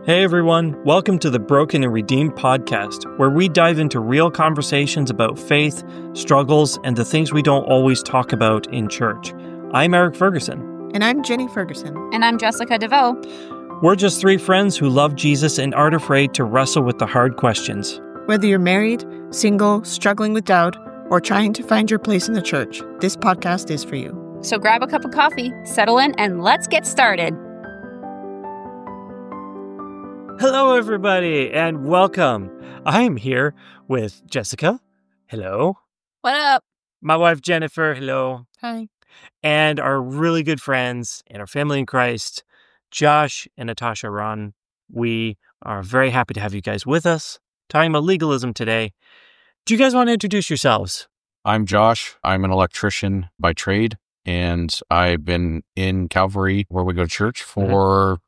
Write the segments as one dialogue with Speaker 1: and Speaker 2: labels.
Speaker 1: Hey everyone, welcome to the Broken and Redeemed podcast, where we dive into real conversations about faith, struggles, and the things we don't always talk about in church. I'm Eric Ferguson.
Speaker 2: And I'm Jenny Ferguson.
Speaker 3: And I'm Jessica DeVoe.
Speaker 1: We're just three friends who love Jesus and aren't afraid to wrestle with the hard questions.
Speaker 2: Whether you're married, single, struggling with doubt, or trying to find your place in the church, this podcast is for you.
Speaker 3: So grab a cup of coffee, settle in, and let's get started.
Speaker 1: Hello everybody, and welcome. I am here with Jessica. Hello.
Speaker 3: What up?
Speaker 1: My wife Jennifer. Hello.
Speaker 2: Hi.
Speaker 1: And our really good friends and our family in Christ, Josh and Natasha Ron. We are very happy to have you guys with us, talking about legalism today. Do you guys want to introduce yourselves?
Speaker 4: I'm Josh. I'm an electrician by trade, and I've been in Calvary, where we go to church, for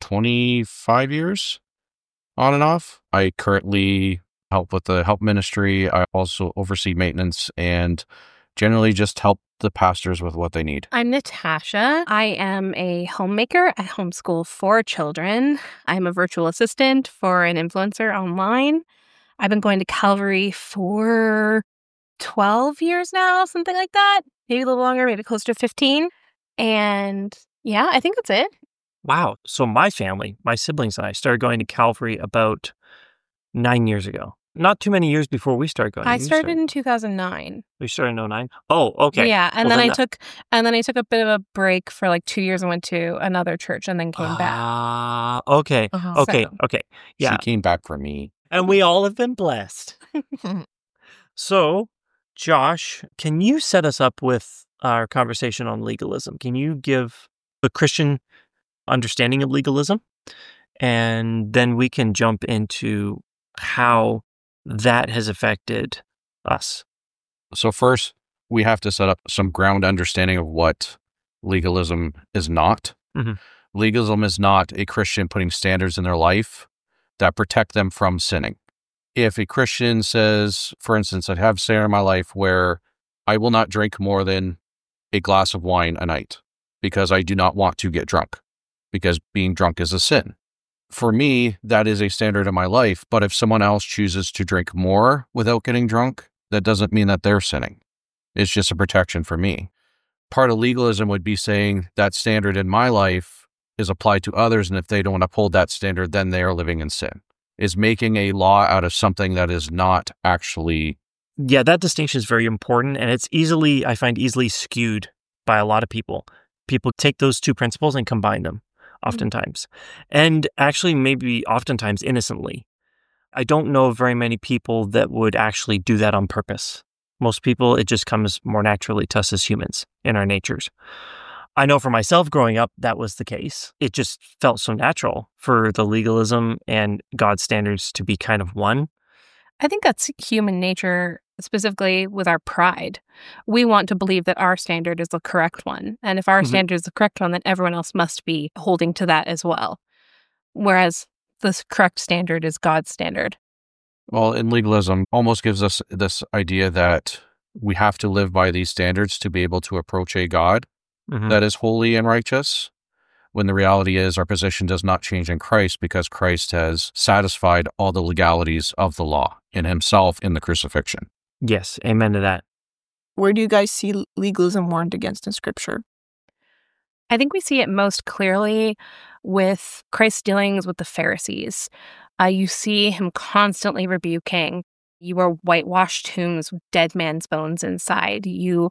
Speaker 4: 25 years, on and off. I currently help with the help ministry. I also oversee maintenance and generally just help the pastors with what they need.
Speaker 5: I'm Natasha. I am a homemaker. I homeschool 4 children. I'm a virtual assistant for an influencer online. I've been going to Calvary for 12 years now, something like that. Maybe a little longer, maybe close to 15. And yeah, I think that's it.
Speaker 1: Wow. So my family, my siblings and I started going to Calvary about 9 years ago. Not too many years before we started going.
Speaker 5: I started in 2009.
Speaker 1: We started in 2009? Oh, okay.
Speaker 5: Yeah, and
Speaker 1: Well,
Speaker 5: then
Speaker 1: then
Speaker 5: I took a bit of a break for like 2 years and went to another church and then came back.
Speaker 1: Okay.
Speaker 2: Uh-huh.
Speaker 1: Okay.
Speaker 5: So-
Speaker 1: Okay. Yeah.
Speaker 4: She came back for me.
Speaker 1: And we all have been blessed. So, Josh, can you set us up with our conversation on legalism? Can you give a Christian understanding of legalism? And then we can jump into how that has affected us.
Speaker 4: So first, we have to set up some ground understanding of what legalism is not.
Speaker 1: Mhm.
Speaker 4: Legalism is not a Christian putting standards in their life that protect them from sinning. If a Christian says, for instance, I have a standard in my life where I will not drink more than a glass of wine a night because I do not want to get drunk, because being drunk is a sin. For me, that is a standard in my life. But if someone else chooses to drink more without getting drunk, that doesn't mean that they're sinning. It's just a protection for me. Part of legalism would be saying that standard in my life is applied to others, and if they don't uphold that standard, then they are living in sin. Is making a law out of something that is not actually.
Speaker 1: Yeah, that distinction is very important, and it's I find easily skewed by a lot of people. People take those two principles and combine them oftentimes, and actually maybe oftentimes innocently. I don't know of very many people that would actually do that on purpose. Most people, it just comes more naturally to us as humans in our natures. I know for myself growing up, that was the case. It just felt so natural for the legalism and God's standards to be kind of one.
Speaker 5: I think that's human nature, specifically with our pride. We want to believe that our standard is the correct one. And if our standard is the correct one, then everyone else must be holding to that as well. Whereas the correct standard is God's standard.
Speaker 4: Well, in legalism, almost gives us this idea that we have to live by these standards to be able to approach a God that is holy and righteous, when the reality is our position does not change in Christ because Christ has satisfied all the legalities of the law in himself in the crucifixion.
Speaker 1: Yes, amen to that.
Speaker 2: Where do you guys see legalism warned against in Scripture?
Speaker 5: I think we see it most clearly with Christ's dealings with the Pharisees. You see him constantly rebuking. You are whitewashed tombs with dead man's bones inside.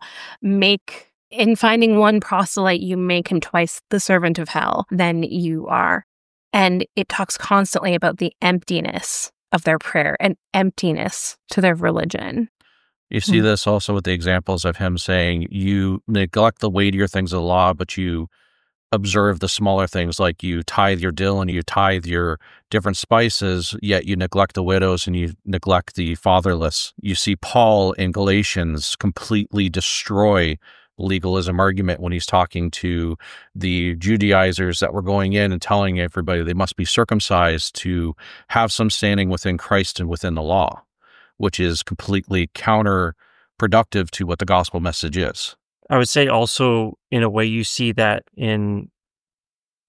Speaker 5: In finding one proselyte, you make him twice the servant of hell than you are. And it talks constantly about the emptiness of their prayer and emptiness to their religion.
Speaker 4: You see this also with the examples of him saying, you neglect the weightier things of the law, but you observe the smaller things, like you tithe your dill and you tithe your different spices, yet you neglect the widows and you neglect the fatherless. You see Paul in Galatians completely destroy legalism argument when he's talking to the Judaizers that were going in and telling everybody they must be circumcised to have some standing within Christ and within the law, which is completely counterproductive to what the gospel message is.
Speaker 1: I would say also, in a way, you see that in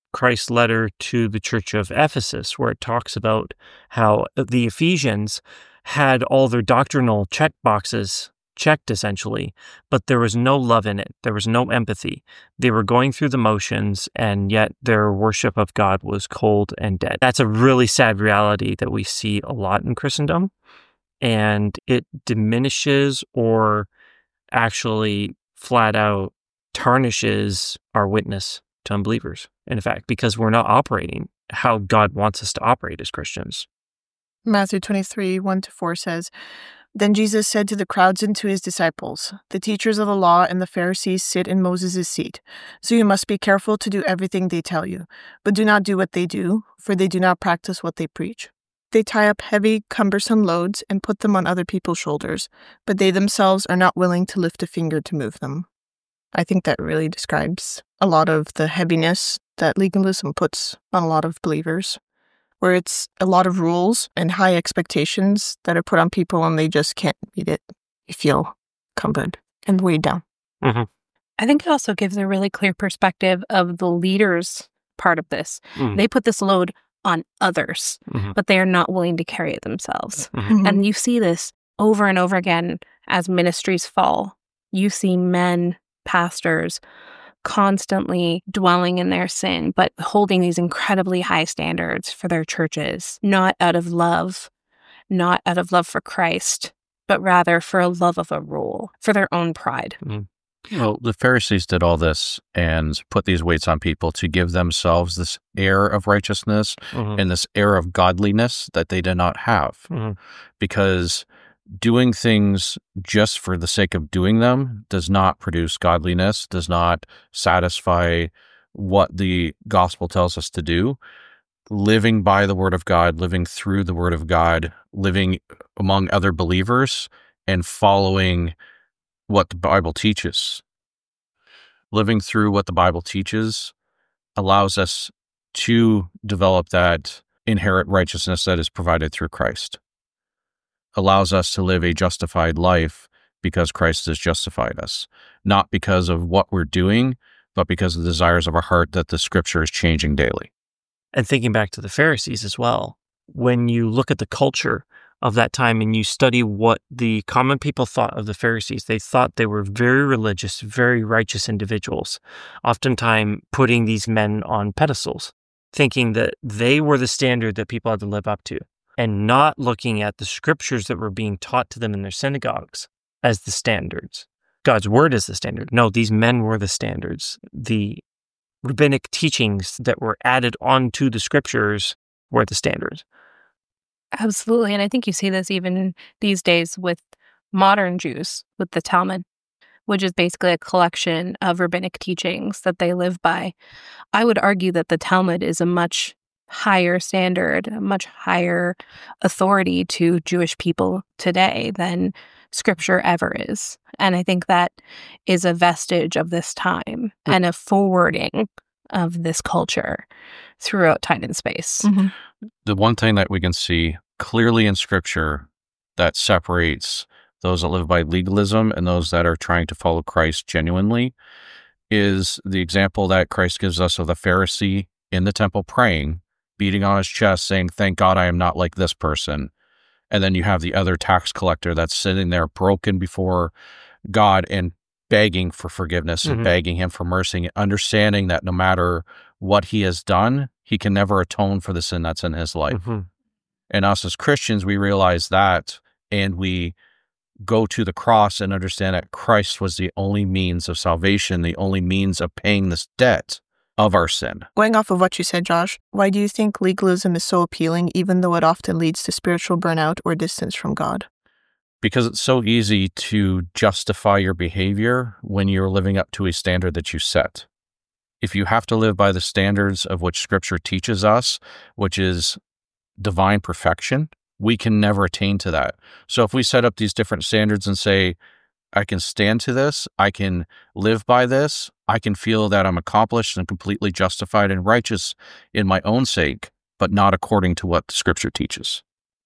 Speaker 1: Christ's letter to the church of Ephesus, where it talks about how the Ephesians had all their doctrinal check boxes checked, essentially, but there was no love in it. There was no empathy. They were going through the motions, and yet their worship of God was cold and dead. That's a really sad reality that we see a lot in Christendom, and it diminishes or actually flat out tarnishes our witness to unbelievers, in fact, because we're not operating how God wants us to operate as Christians.
Speaker 2: Matthew 23, 1-4 says, Then Jesus said to the crowds and to his disciples, The teachers of the law and the Pharisees sit in Moses' seat. So you must be careful to do everything they tell you, but do not do what they do, for they do not practice what they preach. They tie up heavy, cumbersome loads and put them on other people's shoulders, but they themselves are not willing to lift a finger to move them. I think that really describes a lot of the heaviness that legalism puts on a lot of believers, where it's a lot of rules and high expectations that are put on people and they just can't meet it. You feel cumbered and weighed down.
Speaker 1: Mm-hmm.
Speaker 5: I think it also gives a really clear perspective of the leaders part of this.
Speaker 1: Mm-hmm.
Speaker 5: They put this load on others,
Speaker 1: Mm-hmm.
Speaker 5: but they are not willing to carry it themselves.
Speaker 1: Mm-hmm.
Speaker 5: And you see this over and over again as ministries fall. You see men, pastors, constantly dwelling in their sin, but holding these incredibly high standards for their churches, not out of love for Christ, but rather for a love of a rule, for their own pride.
Speaker 1: Mm-hmm.
Speaker 4: Well, the Pharisees did all this and put these weights on people to give themselves this air of righteousness
Speaker 1: Mm-hmm.
Speaker 4: and this air of godliness that they did not have.
Speaker 1: Mm-hmm.
Speaker 4: Because doing things just for the sake of doing them does not produce godliness, does not satisfy what the gospel tells us to do. Living by the word of God, living through the word of God, living among other believers, and following what the Bible teaches. Living through what the Bible teaches allows us to develop that inherent righteousness that is provided through Christ. Allows us to live a justified life because Christ has justified us, not because of what we're doing, but because of the desires of our heart that the scripture is changing daily.
Speaker 1: And thinking back to the Pharisees as well, when you look at the culture of that time and you study what the common people thought of the Pharisees, they thought they were very religious, very righteous individuals, oftentimes putting these men on pedestals, thinking that they were the standard that people had to live up to, and not looking at the scriptures that were being taught to them in their synagogues as the standards. God's word is the standard. No, these men were the standards. The rabbinic teachings that were added onto the scriptures were the standards.
Speaker 5: Absolutely. And I think you see this even these days with modern Jews, with the Talmud, which is basically a collection of rabbinic teachings that they live by. I would argue that the Talmud is a much higher standard, a much higher authority to Jewish people today than Scripture ever is. And I think that is a vestige of this time and a forwarding of this culture throughout time and space.
Speaker 2: Mm-hmm.
Speaker 4: The one thing that we can see clearly in Scripture that separates those that live by legalism and those that are trying to follow Christ genuinely is the example that Christ gives us of the Pharisee in the temple praying, beating on his chest, saying, "Thank God I am not like this person." And then you have the other tax collector that's sitting there broken before God and begging for forgiveness and begging him for mercy, and understanding that no matter what he has done, he can never atone for the sin that's in his life.
Speaker 1: Mm-hmm.
Speaker 4: And us as Christians, we realize that, and we go to the cross and understand that Christ was the only means of salvation, the only means of paying this debt of our sin.
Speaker 2: Going off of what you said, Josh, why do you think legalism is so appealing, even though it often leads to spiritual burnout or distance from God?
Speaker 4: Because it's so easy to justify your behavior when you're living up to a standard that you set. If you have to live by the standards of which Scripture teaches us, which is divine perfection, we can never attain to that. So if we set up these different standards and say, I can stand to this, I can live by this, I can feel that I'm accomplished and completely justified and righteous in my own sake, but not according to what the Scripture teaches.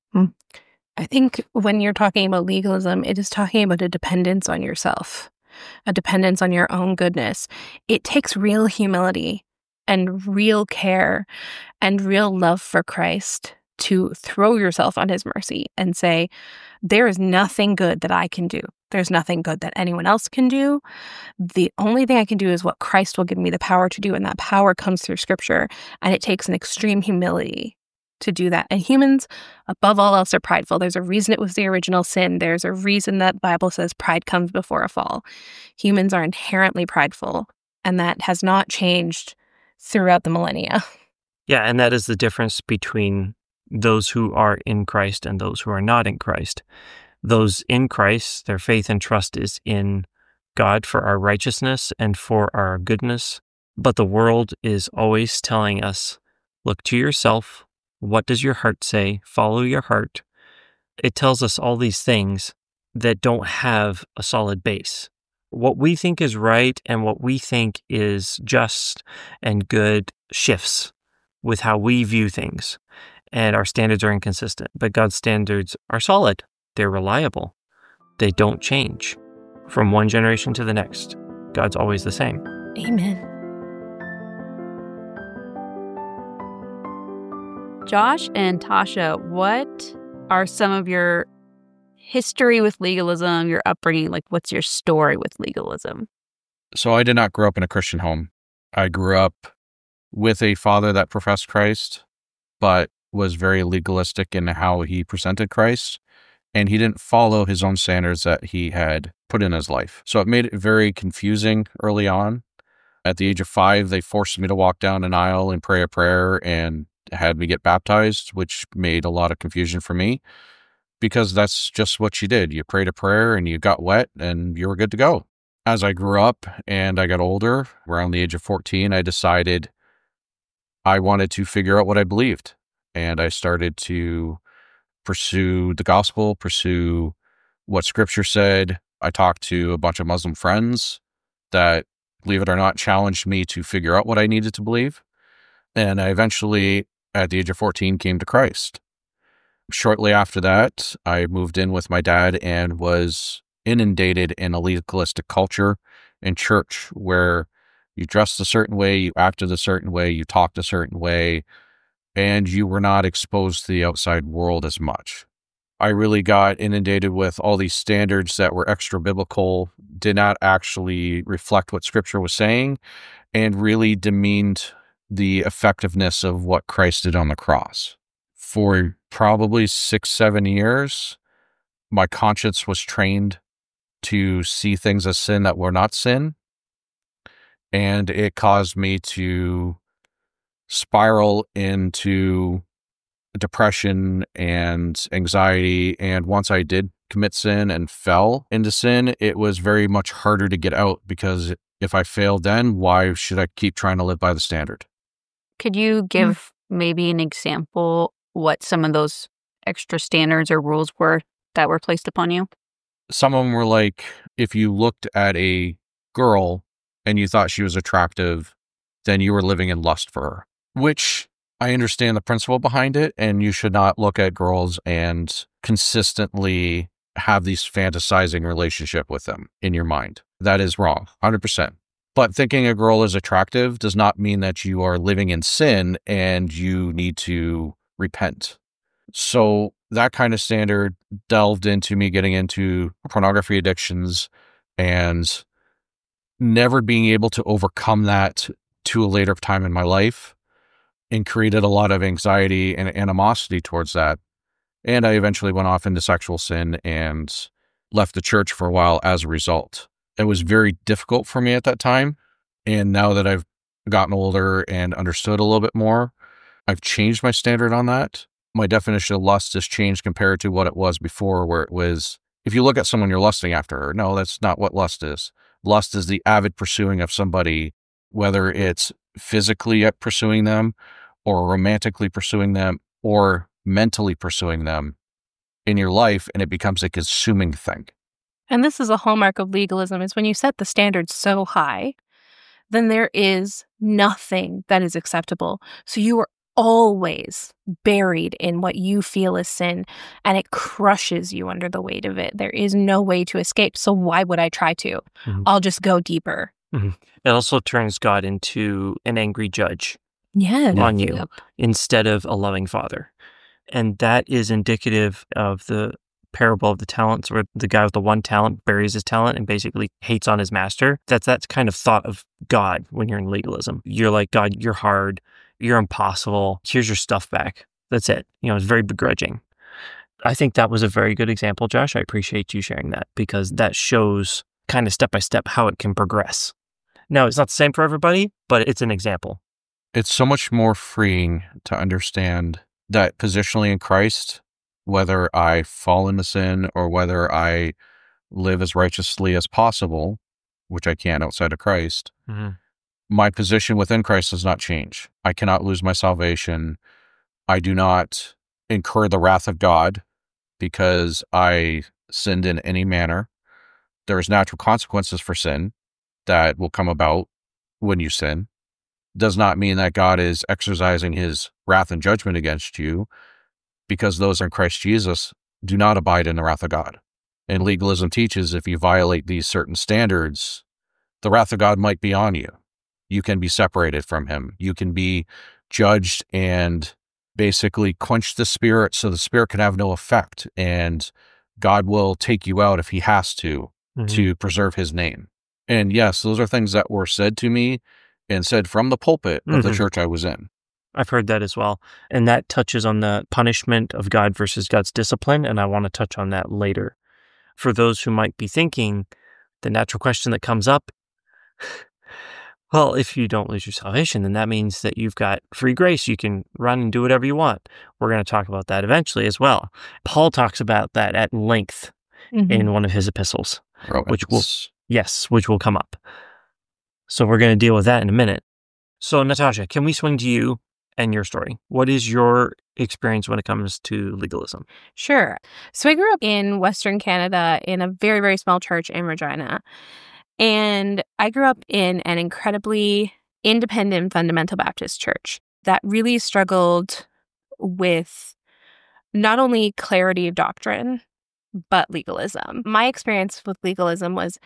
Speaker 5: I think when you're talking about legalism, it is talking about a dependence on yourself, a dependence on your own goodness. It takes real humility and real care and real love for Christ to throw yourself on his mercy and say, there is nothing good that I can do. There's nothing good that anyone else can do. The only thing I can do is what Christ will give me the power to do, and that power comes through Scripture, and it takes an extreme humility to do that. And humans, above all else, are prideful. There's a reason it was the original sin. There's a reason that the Bible says pride comes before a fall. Humans are inherently prideful, and that has not changed throughout the millennia.
Speaker 1: Yeah, and that is the difference between those who are in Christ and those who are not in Christ. Those in Christ, their faith and trust is in God for our righteousness and for our goodness. But the world is always telling us, look to yourself. What does your heart say? Follow your heart. It tells us all these things that don't have a solid base. What we think is right and what we think is just and good shifts with how we view things. And our standards are inconsistent. But God's standards are solid. They're reliable. They don't change from one generation to the next. God's always the same.
Speaker 5: Amen.
Speaker 3: Josh and Tasha, what are some of your history with legalism, your upbringing? Like, what's your story with legalism?
Speaker 4: So I did not grow up in a Christian home. I grew up with a father that professed Christ, but was very legalistic in how he presented Christ. And he didn't follow his own standards that he had put in his life. So it made it very confusing early on. At the age of 5, they forced me to walk down an aisle and pray a prayer and had me get baptized, which made a lot of confusion for me because that's just what you did. You prayed a prayer and you got wet and you were good to go. As I grew up and I got older, around the age of 14, I decided I wanted to figure out what I believed. And I started to pursue the gospel, pursue what Scripture said. I talked to a bunch of Muslim friends that, believe it or not, challenged me to figure out what I needed to believe. And I eventually, at the age of 14, came to Christ. Shortly after that, I moved in with my dad and was inundated in a legalistic culture in church where you dressed a certain way, you acted a certain way, you talked a certain way, and you were not exposed to the outside world as much. I really got inundated with all these standards that were extra biblical, did not actually reflect what Scripture was saying, and really demeaned the effectiveness of what Christ did on the cross. For probably 6-7 years, my conscience was trained to see things as sin that were not sin, and it caused me to spiral into depression and anxiety. And once I did commit sin and fell into sin, it was very much harder to get out because if I failed then, why should I keep trying to live by the standard?
Speaker 3: Could you give maybe an example what some of those extra standards or rules were that were placed upon you?
Speaker 4: Some of them were like, if you looked at a girl and you thought she was attractive, then you were living in lust for her. Which I understand the principle behind it, and you should not look at girls and consistently have these fantasizing relationship with them in your mind. That is wrong, 100%. But thinking a girl is attractive does not mean that you are living in sin and you need to repent. So that kind of standard delved into me getting into pornography addictions and never being able to overcome that to a later time in my life, and created a lot of anxiety and animosity towards that. And I eventually went off into sexual sin and left the church for a while as a result. It was very difficult for me at that time. And now that I've gotten older and understood a little bit more, I've changed my standard on that. My definition of lust has changed compared to what it was before, where it was, if you look at someone, you're lusting after her. No, that's not what lust is. Lust is the avid pursuing of somebody, whether it's physically pursuing them or romantically pursuing them or mentally pursuing them in your life, and it becomes a consuming thing.
Speaker 5: And this is a hallmark of legalism, is when you set the standards so high, then there is nothing that is acceptable. So you are always buried in what you feel is sin, and it crushes you under the weight of it. There is no way to escape. So why would I try to? I'll just go deeper
Speaker 1: It also turns God into an angry judge
Speaker 5: Yep.
Speaker 1: on you instead of a loving father. And that is indicative of the parable of the talents, where the guy with the one talent buries his talent and basically hates on his master. That's kind of thought of God when you're in legalism. You're like, God, you're hard, you're impossible, here's your stuff back. That's it. It's very begrudging. I think that was a very good example, Josh. I appreciate you sharing that, because that shows kind of step by step how it can progress. Now, it's not the same for everybody, but it's an example.
Speaker 4: It's so much more freeing to understand that positionally in Christ, whether I fall into sin or whether I live as righteously as possible, which I can outside of Christ, my position within Christ does not change. I cannot lose my salvation. I do not incur the wrath of God because I sinned in any manner. There's natural consequences for sin that will come about when you sin. Does not mean that God is exercising his wrath and judgment against you, because those in Christ Jesus do not abide in the wrath of God. And legalism teaches if you violate these certain standards, the wrath of God might be on you. You can be separated from him. You can be judged and basically quench the Spirit so the Spirit can have no effect. And God will take you out if he has to preserve his name. And yes, those are things that were said to me and said from the pulpit of the church I was in.
Speaker 1: I've heard that as well. And that touches on the punishment of God versus God's discipline, and I want to touch on that later. For those who might be thinking, the natural question that comes up, well, if you don't lose your salvation, then that means that you've got free grace. You can run and do whatever you want. We're going to talk about that eventually as well. Paul talks about that at length in one of his epistles, which will come up. So we're going to deal with that in a minute. So Natasha, can we swing to you and your story? What is your experience when it comes to legalism?
Speaker 5: Sure. So I grew up in Western Canada in a very, very small church in Regina. And I grew up in an incredibly independent fundamental Baptist church that really struggled with not only clarity of doctrine, but legalism. My experience with legalism was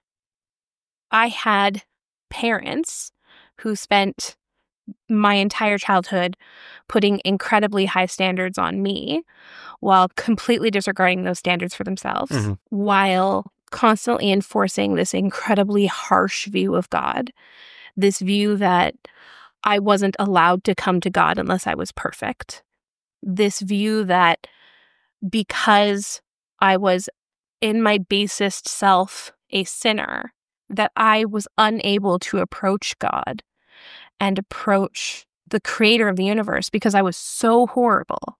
Speaker 5: I had parents who spent my entire childhood putting incredibly high standards on me while completely disregarding those standards for themselves, while constantly enforcing this incredibly harsh view of God, this view that I wasn't allowed to come to God unless I was perfect, this view that because I was in my basest self a sinner, that I was unable to approach God and approach the creator of the universe because I was so horrible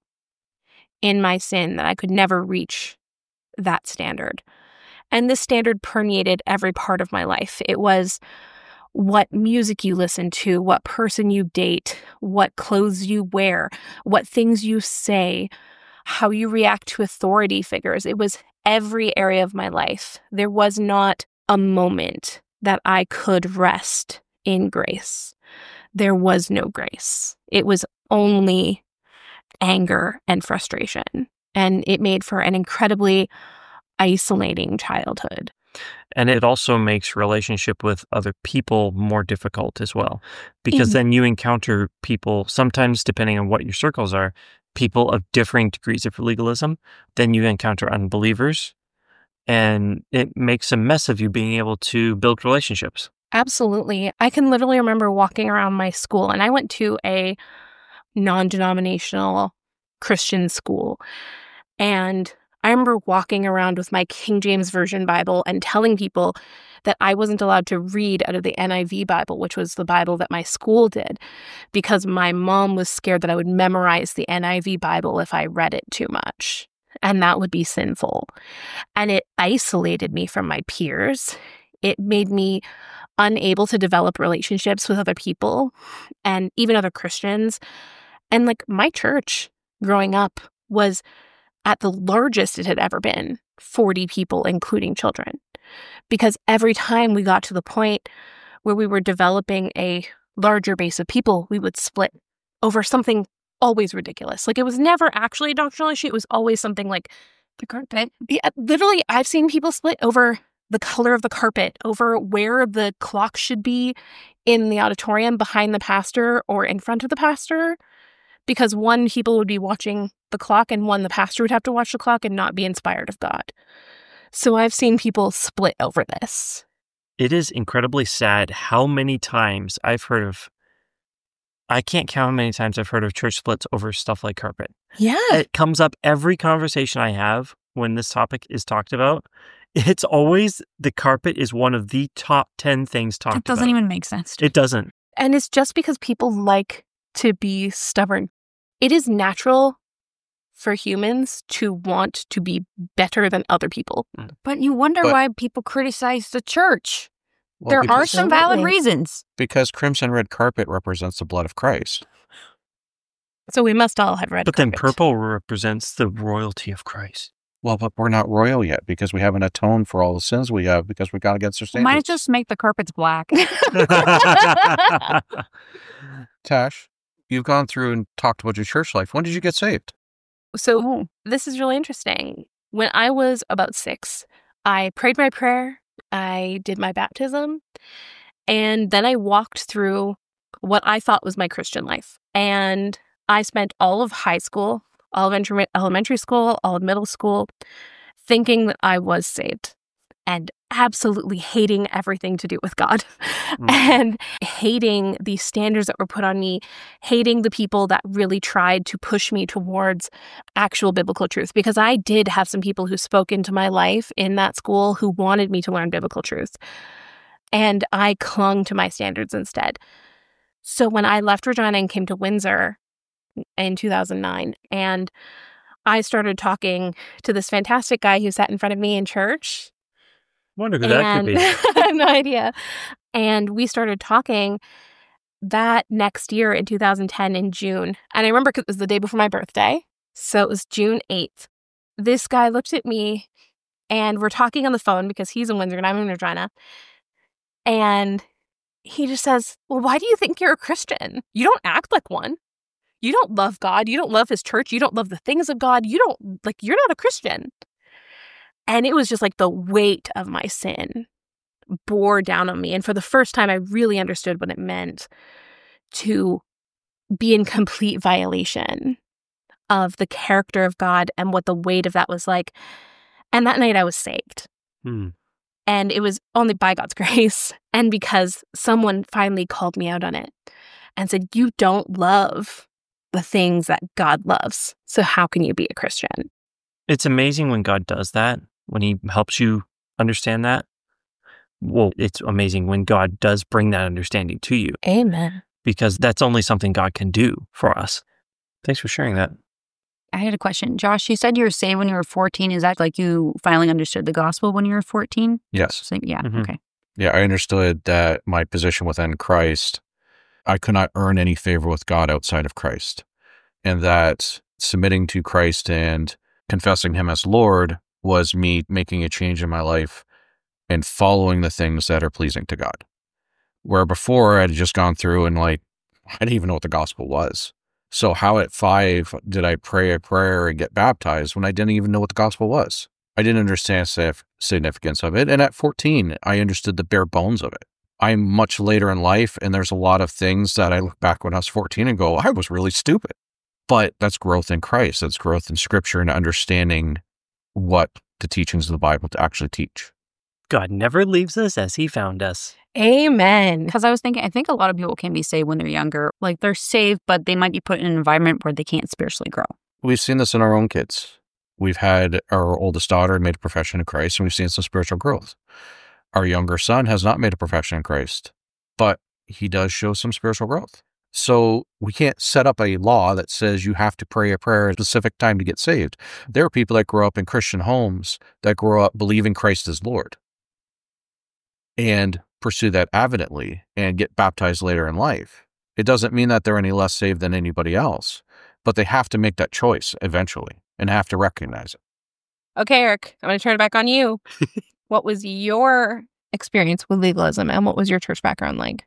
Speaker 5: in my sin that I could never reach that standard. And this standard permeated every part of my life. It was what music you listen to, what person you date, what clothes you wear, what things you say, how you react to authority figures. It was every area of my life. There was not a moment that I could rest in grace. There was no grace. It was only anger and frustration. And it made for an incredibly isolating childhood.
Speaker 1: And it also makes relationship with other people more difficult as well, because then you encounter people, sometimes depending on what your circles are, people of differing degrees of legalism. Then you encounter unbelievers, and it makes a mess of you being able to build relationships.
Speaker 5: Absolutely. I can literally remember walking around my school, and I went to a non-denominational Christian school, and I remember walking around with my King James Version Bible and telling people that I wasn't allowed to read out of the NIV Bible, which was the Bible that my school did, because my mom was scared that I would memorize the NIV Bible if I read it too much, and that would be sinful. And it isolated me from my peers. It made me unable to develop relationships with other people and even other Christians. And like my church growing up was at the largest it had ever been, 40 people, including children. Because every time we got to the point where we were developing a larger base of people, we would split over something always ridiculous. Like it was never actually a doctrinal issue. It was always something like the current day. Yeah, literally, I've seen people split over the color of the carpet, over where the clock should be in the auditorium behind the pastor or in front of the pastor. Because one, people would be watching the clock, and one, the pastor would have to watch the clock and not be inspired of God. So I've seen people split over this.
Speaker 1: It is incredibly sad how many times I can't count how many times I've heard of church splits over stuff like carpet.
Speaker 2: Yeah.
Speaker 1: It comes up every conversation I have when this topic is talked about. It's always the carpet is one of the top 10 things talked about.
Speaker 3: It doesn't even make sense to me.
Speaker 1: It doesn't.
Speaker 5: And it's just because people like to be stubborn. It is natural for humans to want to be better than other people.
Speaker 3: But you wonder why people criticize the church. There are some valid reasons.
Speaker 4: Because crimson red carpet represents the blood of Christ.
Speaker 5: So we must all have red
Speaker 1: But
Speaker 5: carpet.
Speaker 1: then purple represents the royalty of Christ.
Speaker 4: Well, but we're not royal yet because we haven't atoned for all the sins we have because we got against our standards.
Speaker 3: Might just make the carpets black.
Speaker 4: Tash, you've gone through and talked about your church life. When did you get saved?
Speaker 5: So this is really interesting. When I was about 6, I prayed my prayer, I did my baptism, and then I walked through what I thought was my Christian life. And I spent all of high school, all of elementary school, all of middle school, thinking that I was saved and absolutely hating everything to do with God and hating the standards that were put on me, hating the people that really tried to push me towards actual biblical truth. Because I did have some people who spoke into my life in that school who wanted me to learn biblical truth. And I clung to my standards instead. So when I left Regina and came to Windsor in 2009, and I started talking to this fantastic guy who sat in front of me in church.
Speaker 1: Wonder who that could be.
Speaker 5: I have no idea. And we started talking that next year in 2010 in June. And I remember because it was the day before my birthday. So it was June 8th. This guy looked at me and we're talking on the phone because he's in Windsor and I'm in Regina. And he just says, well, why do you think you're a Christian? You don't act like one. You don't love God. You don't love his church. You don't love the things of God. You're not a Christian. And it was just like the weight of my sin bore down on me. And for the first time, I really understood what it meant to be in complete violation of the character of God and what the weight of that was like. And that night I was saved. And it was only by God's grace and because someone finally called me out on it and said, you don't love the things that God loves. So how can you be a Christian?
Speaker 1: It's amazing when God does that, when he helps you understand that. Well, it's amazing when God does bring that understanding to you.
Speaker 5: Amen.
Speaker 1: Because that's only something God can do for us. Thanks for sharing that.
Speaker 3: I had a question. Josh, you said you were saved when you were 14. Is that like you finally understood the gospel when you were 14?
Speaker 4: Yes.
Speaker 3: So, yeah, okay.
Speaker 4: Yeah, I understood that my position within Christ, I could not earn any favor with God outside of Christ. And that submitting to Christ and confessing him as Lord was me making a change in my life and following the things that are pleasing to God. Where before I had just gone through and I didn't even know what the gospel was. So how at 5 did I pray a prayer and get baptized when I didn't even know what the gospel was? I didn't understand the significance of it. And at 14, I understood the bare bones of it. I'm much later in life, and there's a lot of things that I look back when I was 14 and go, I was really stupid. But that's growth in Christ. That's growth in Scripture and understanding what the teachings of the Bible to actually teach.
Speaker 1: God never leaves us as he found us.
Speaker 5: Amen.
Speaker 3: Because I was thinking, I think a lot of people can be saved when they're younger. Like they're saved, but they might be put in an environment where they can't spiritually grow.
Speaker 4: We've seen this in our own kids. We've had our oldest daughter made a profession in Christ, and we've seen some spiritual growth. Our younger son has not made a profession in Christ, but he does show some spiritual growth. So we can't set up a law that says you have to pray a prayer at a specific time to get saved. There are people that grow up in Christian homes that grow up believing Christ is Lord and pursue that avidly and get baptized later in life. It doesn't mean that they're any less saved than anybody else, but they have to make that choice eventually and have to recognize it.
Speaker 5: Okay, Eric, I'm going to turn it back on you. What was your experience with legalism and what was your church background like?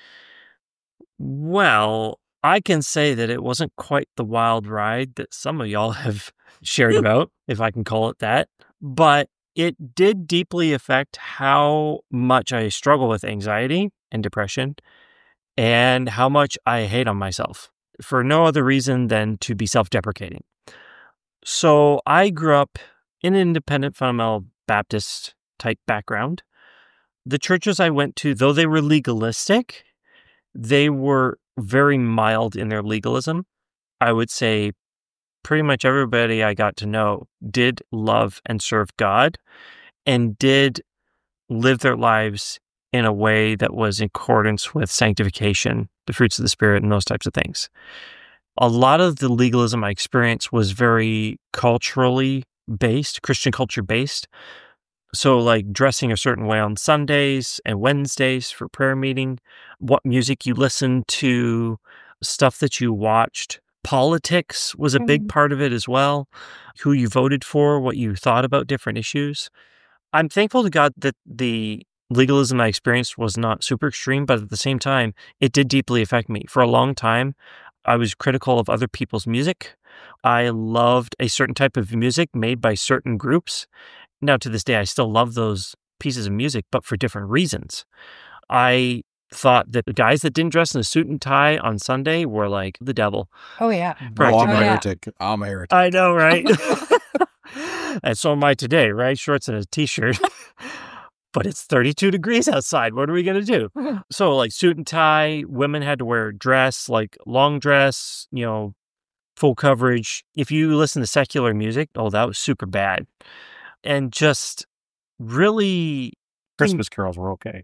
Speaker 1: Well, I can say that it wasn't quite the wild ride that some of y'all have shared about, if I can call it that. But it did deeply affect how much I struggle with anxiety and depression and how much I hate on myself for no other reason than to be self-deprecating. So I grew up in an independent fundamental Baptist type background. The churches I went to, though they were legalistic, they were very mild in their legalism. I would say pretty much everybody I got to know did love and serve God and did live their lives in a way that was in accordance with sanctification, the fruits of the Spirit, and those types of things. A lot of the legalism I experienced was very culturally based, Christian culture based. So like dressing a certain way on Sundays and Wednesdays for prayer meeting, what music you listened to, stuff that you watched. Politics was a big part of it as well. Who you voted for, what you thought about different issues. I'm thankful to God that the legalism I experienced was not super extreme, but at the same time, it did deeply affect me. For a long time, I was critical of other people's music. I loved a certain type of music made by certain groups. Now, to this day, I still love those pieces of music, but for different reasons. I thought that the guys that didn't dress in a suit and tie on Sunday were like the devil.
Speaker 5: Oh, yeah.
Speaker 4: No, I'm a
Speaker 5: yeah.
Speaker 4: heretic. I'm a heretic.
Speaker 1: I know, right? And so am I today, right? Shorts and a t-shirt. But it's 32 degrees outside. What are we going to do? So like suit and tie, women had to wear a dress, like long dress, full coverage. If you listen to secular music, that was super bad. And just really...
Speaker 4: Christmas carols were okay.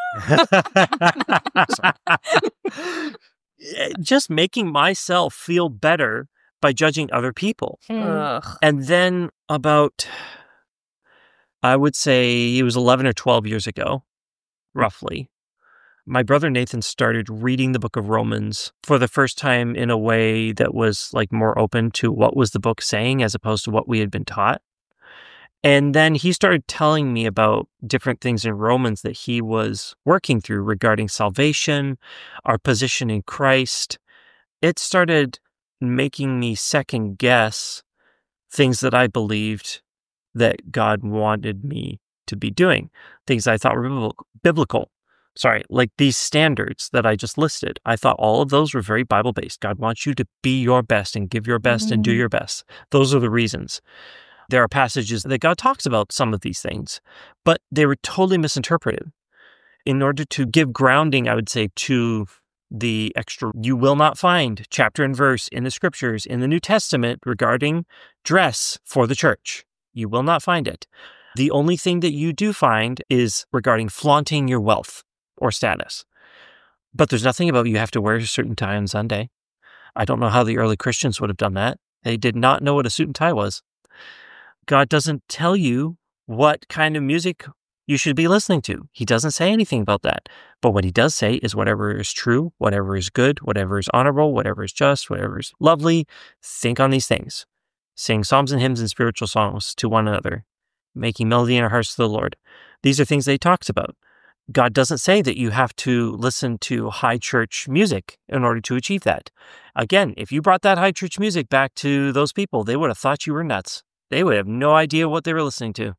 Speaker 1: Just making myself feel better by judging other people.
Speaker 3: Ugh.
Speaker 1: And then about, I would say it was 11 or 12 years ago, roughly, my brother Nathan started reading the book of Romans for the first time in a way that was like more open to what was the book saying as opposed to what we had been taught. And then he started telling me about different things in Romans that he was working through regarding salvation, our position in Christ. It started making me second guess things that I believed that God wanted me to be doing, things I thought were biblical. Sorry, like these standards that I just listed. I thought all of those were very Bible-based. God wants you to be your best and give your best and do your best. Those are the reasons. There are passages that God talks about some of these things, but they were totally misinterpreted. In order to give grounding, I would say, to the extra, you will not find chapter and verse in the scriptures in the New Testament regarding dress for the church. You will not find it. The only thing that you do find is regarding flaunting your wealth or status. But there's nothing about you have to wear a suit and tie on Sunday. I don't know how the early Christians would have done that. They did not know what a suit and tie was. God doesn't tell you what kind of music you should be listening to. He doesn't say anything about that. But what he does say is whatever is true, whatever is good, whatever is honorable, whatever is just, whatever is lovely, think on these things. Sing psalms and hymns and spiritual songs to one another, making melody in our hearts to the Lord. These are things that he talks about. God doesn't say that you have to listen to high church music in order to achieve that. Again, if you brought that high church music back to those people, they would have thought you were nuts. They would have no idea what they were listening to.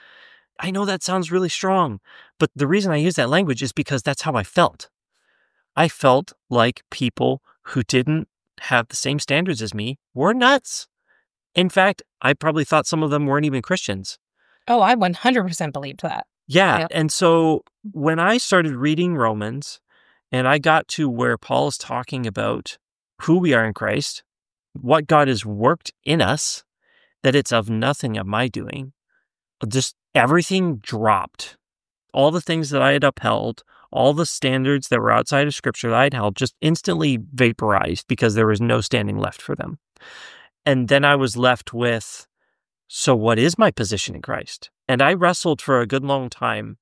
Speaker 1: I know that sounds really strong, but the reason I use that language is because that's how I felt. I felt like people who didn't have the same standards as me were nuts. In fact, I probably thought some of them weren't even Christians.
Speaker 5: Oh, I 100% believed that.
Speaker 1: Yeah.
Speaker 5: Yep.
Speaker 1: And so when I started reading Romans and I got to where Paul is talking about who we are in Christ, what God has worked in us, that it's of nothing of my doing, just everything dropped. All the things that I had upheld, all the standards that were outside of Scripture that I'd held just instantly vaporized because there was no standing left for them. And then I was left with, so what is my position in Christ? And I wrestled for a good long time,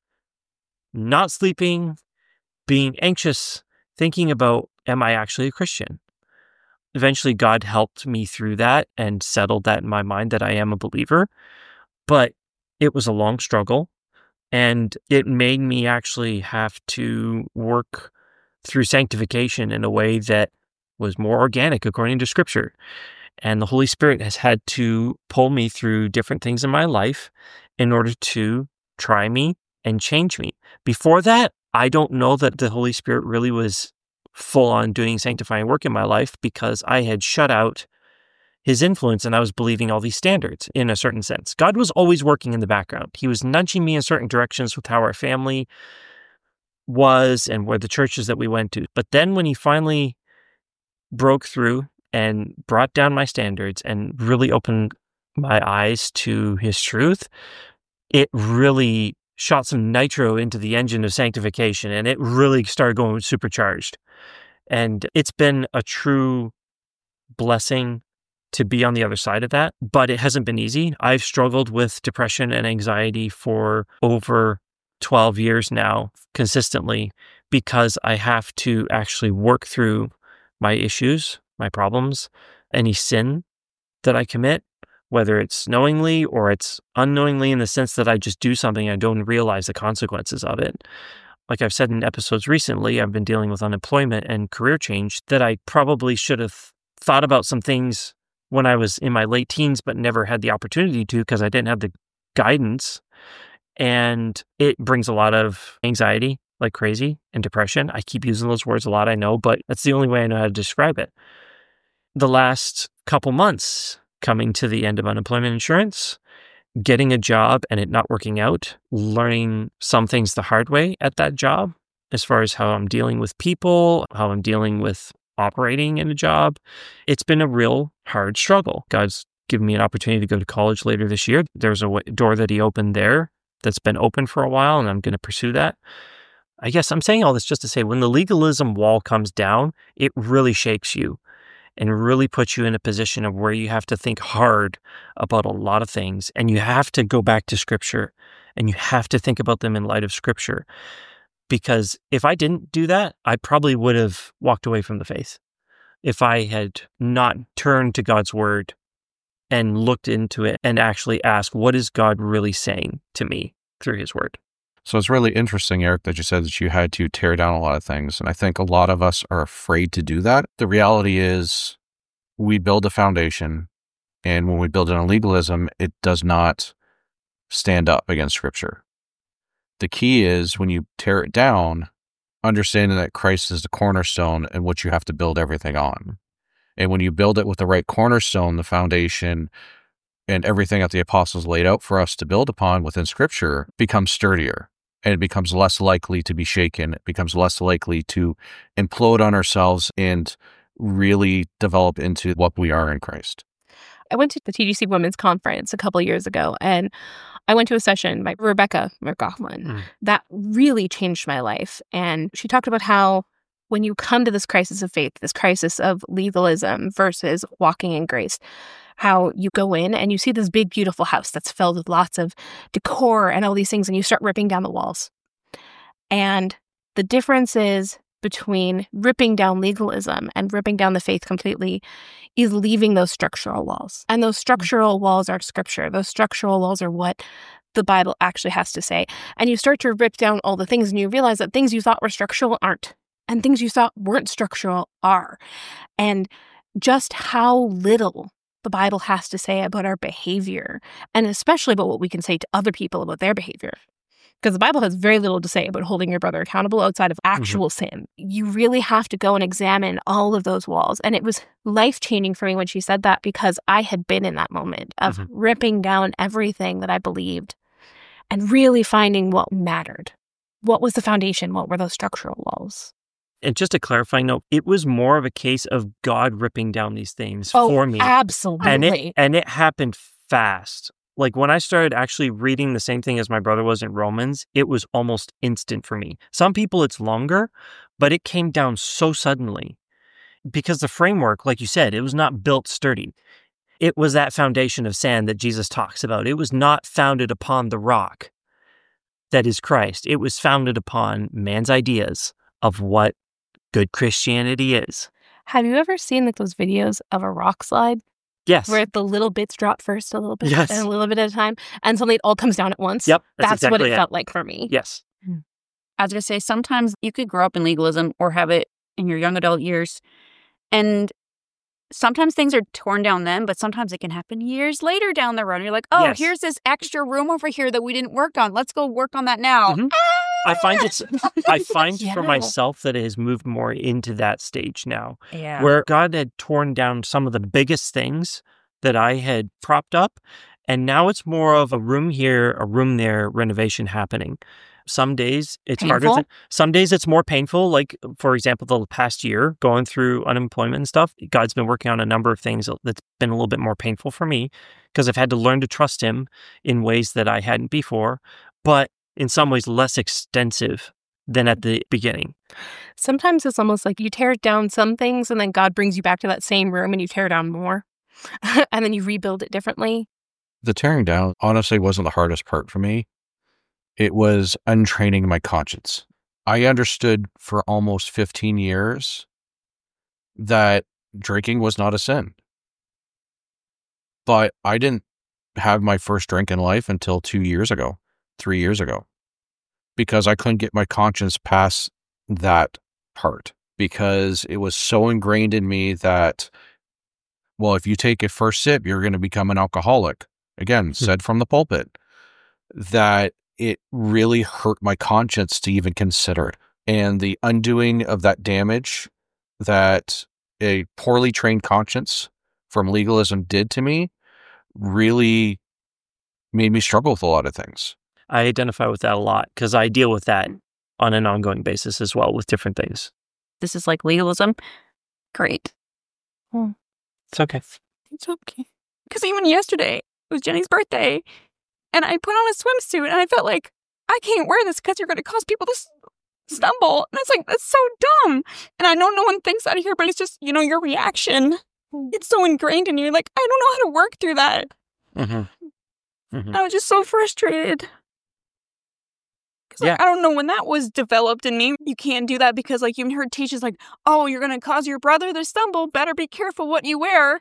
Speaker 1: not sleeping, being anxious, thinking about, am I actually a Christian? Eventually, God helped me through that and settled that in my mind that I am a believer. But it was a long struggle, and it made me actually have to work through sanctification in a way that was more organic according to Scripture. And the Holy Spirit has had to pull me through different things in my life in order to try me and change me. Before that, I don't know that the Holy Spirit really was full on doing sanctifying work in my life because I had shut out his influence and I was believing all these standards in a certain sense. God was always working in the background. He was nudging me in certain directions with how our family was and where the churches that we went to. But then when he finally broke through and brought down my standards and really opened my eyes to his truth, it really shot some nitro into the engine of sanctification and it really started going supercharged. And it's been a true blessing to be on the other side of that, but it hasn't been easy. I've struggled with depression and anxiety for over 12 years now consistently because I have to actually work through my issues, my problems, any sin that I commit, whether it's knowingly or it's unknowingly in the sense that I just do something and I don't realize the consequences of it. Like I've said in episodes recently, I've been dealing with unemployment and career change that I probably should have thought about some things when I was in my late teens, but never had the opportunity to because I didn't have the guidance. And it brings a lot of anxiety like crazy and depression. I keep using those words a lot, I know, but that's the only way I know how to describe it. The last couple months coming to the end of unemployment insurance, getting a job and it not working out, learning some things the hard way at that job as far as how I'm dealing with people, how I'm dealing with operating in a job. It's been a real hard struggle. God's given me an opportunity to go to college later this year. There's a door that he opened there that's been open for a while, and I'm going to pursue that. I guess I'm saying all this just to say when the legalism wall comes down, it really shakes you and really puts you in a position of where you have to think hard about a lot of things. And you have to go back to Scripture and you have to think about them in light of Scripture. Because if I didn't do that, I probably would have walked away from the faith. If I had not turned to God's word and looked into it and actually asked, what is God really saying to me through his word?
Speaker 4: So it's really interesting, Eric, that you said that you had to tear down a lot of things. And I think a lot of us are afraid to do that. The reality is we build a foundation, and when we build it on legalism, it does not stand up against Scripture. The key is when you tear it down, understanding that Christ is the cornerstone and what you have to build everything on. And when you build it with the right cornerstone, the foundation, and everything that the apostles laid out for us to build upon within Scripture becomes sturdier. And it becomes less likely to be shaken. It becomes less likely to implode on ourselves and really develop into what we are in Christ.
Speaker 5: I went to the TGC Women's Conference a couple of years ago, and I went to a session by Rebecca McGoughlin that really changed my life. And she talked about how when you come to this crisis of faith, this crisis of legalism versus walking in grace, how you go in and you see this big, beautiful house that's filled with lots of decor and all these things, and you start ripping down the walls. And the difference is between ripping down legalism and ripping down the faith completely is leaving those structural walls. And those structural walls are Scripture. Those structural walls are what the Bible actually has to say. And you start to rip down all the things and you realize that things you thought were structural aren't. And things you thought weren't structural are. And just how little the Bible has to say about our behavior, and especially about what we can say to other people about their behavior. Because the Bible has very little to say about holding your brother accountable outside of actual sin. You really have to go and examine all of those walls. And it was life-changing for me when she said that, because I had been in that moment of ripping down everything that I believed and really finding what mattered. What was the foundation? What were those structural walls?
Speaker 1: And just a clarifying note, it was more of a case of God ripping down these things for me.
Speaker 5: Absolutely.
Speaker 1: And it happened fast. Like when I started actually reading the same thing as my brother was in Romans, it was almost instant for me. Some people it's longer, but it came down so suddenly because the framework, like you said, it was not built sturdy. It was that foundation of sand that Jesus talks about. It was not founded upon the rock that is Christ. It was founded upon man's ideas of what good Christianity is.
Speaker 5: Have you ever seen like those videos of a rock slide?
Speaker 1: Yes.
Speaker 5: Where the little bits drop first a little bit
Speaker 1: Yes.
Speaker 5: and a little bit at a time, and suddenly it all comes down at once?
Speaker 1: Yep.
Speaker 5: That's
Speaker 1: exactly
Speaker 5: what it felt like for me.
Speaker 1: Yes.
Speaker 3: I was going to say, sometimes you could grow up in legalism or have it in your young adult years and sometimes things are torn down then, but sometimes it can happen years later down the road. You're like, oh,
Speaker 1: Yes.
Speaker 3: here's this extra room over here that we didn't work on. Let's go work on that now.
Speaker 1: Mhm. I find
Speaker 3: Yeah.
Speaker 1: for myself that it has moved more into that stage now,
Speaker 3: Yeah.
Speaker 1: where God had torn down some of the biggest things that I had propped up, and now it's more of a room here, a room there renovation happening. Some days it's harder.
Speaker 3: Painful?
Speaker 1: Some days it's more painful. Like, for example, the past year, going through unemployment and stuff, God's been working on a number of things that's been a little bit more painful for me because I've had to learn to trust Him in ways that I hadn't before, but in some ways less extensive than at the beginning.
Speaker 5: Sometimes it's almost like you tear down some things and then God brings you back to that same room and you tear down more. And then you rebuild it differently.
Speaker 4: The tearing down honestly wasn't the hardest part for me. It was untraining my conscience. I understood for almost 15 years that drinking was not a sin. But I didn't have my first drink in life until 3 years ago, because I couldn't get my conscience past that part, because it was so ingrained in me that, well, if you take a first sip, you're going to become an alcoholic. Again, said from the pulpit, that it really hurt my conscience to even consider it. And the undoing of that damage that a poorly trained conscience from legalism did to me really made me struggle with a lot of things.
Speaker 1: I identify with that a lot because I deal with that on an ongoing basis as well with different things.
Speaker 3: This is like legalism. Great.
Speaker 1: It's okay.
Speaker 3: It's okay. Because even yesterday, it was Jenny's birthday, and I put on a swimsuit, and I felt like, I can't wear this because you're going to cause people to stumble. And it's like, that's so dumb. And I know no one thinks out of here, but it's just, your reaction. It's so ingrained in you. Like, I don't know how to work through that.
Speaker 1: Mm-hmm. Mm-hmm.
Speaker 3: I was just so frustrated.
Speaker 1: Yeah.
Speaker 3: I don't know when that was developed in me. You can't do that because, like, you heard teachers like, oh, you're going to cause your brother to stumble. Better be careful what you wear.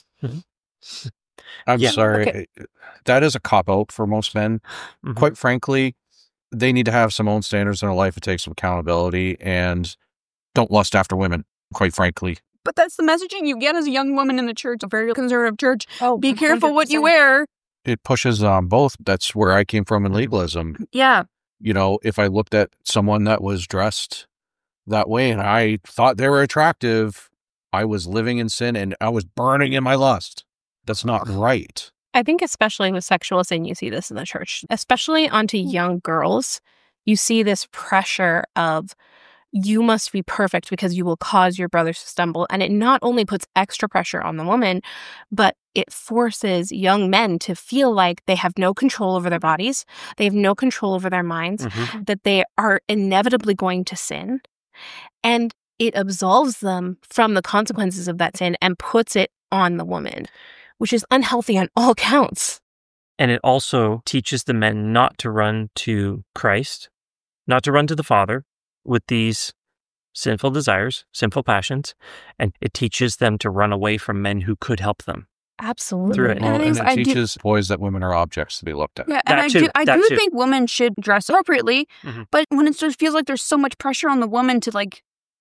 Speaker 4: I'm
Speaker 1: Yeah.
Speaker 4: sorry.
Speaker 5: Okay.
Speaker 4: That is a cop-out for most men.
Speaker 1: Mhm.
Speaker 4: Quite frankly, they need to have some own standards in their life and take some accountability, and don't lust after women, quite frankly.
Speaker 3: But that's the messaging you get as a young woman in the church, a very conservative church.
Speaker 5: Oh,
Speaker 3: Be careful what you
Speaker 5: 100%.
Speaker 3: wear.
Speaker 4: It pushes on both. That's where I came from in legalism.
Speaker 3: Yeah.
Speaker 4: If I looked at someone that was dressed that way and I thought they were attractive, I was living in sin and I was burning in my lust. That's not right.
Speaker 5: I think especially with sexual sin, you see this in the church, especially onto young girls. You see this pressure of you must be perfect because you will cause your brothers to stumble. And it not only puts extra pressure on the woman, but it forces young men to feel like they have no control over their bodies. They have no control over their minds,
Speaker 1: Mhm.
Speaker 5: that they are inevitably going to sin. And it absolves them from the consequences of that sin and puts it on the woman, which is unhealthy on all counts.
Speaker 1: And it also teaches the men not to run to Christ, not to run to the Father with these sinful desires, sinful passions, and it teaches them to run away from men who could help them.
Speaker 5: Absolutely.
Speaker 1: Through it.
Speaker 3: And I think
Speaker 4: And
Speaker 3: I
Speaker 4: it
Speaker 3: do-
Speaker 4: teaches boys that women are objects to be looked at.
Speaker 3: Yeah, and
Speaker 1: That too,
Speaker 3: I
Speaker 1: that
Speaker 3: do
Speaker 1: too.
Speaker 3: think women should dress appropriately,
Speaker 1: Mhm.
Speaker 3: but when it just feels like there's so much pressure on the woman to, like,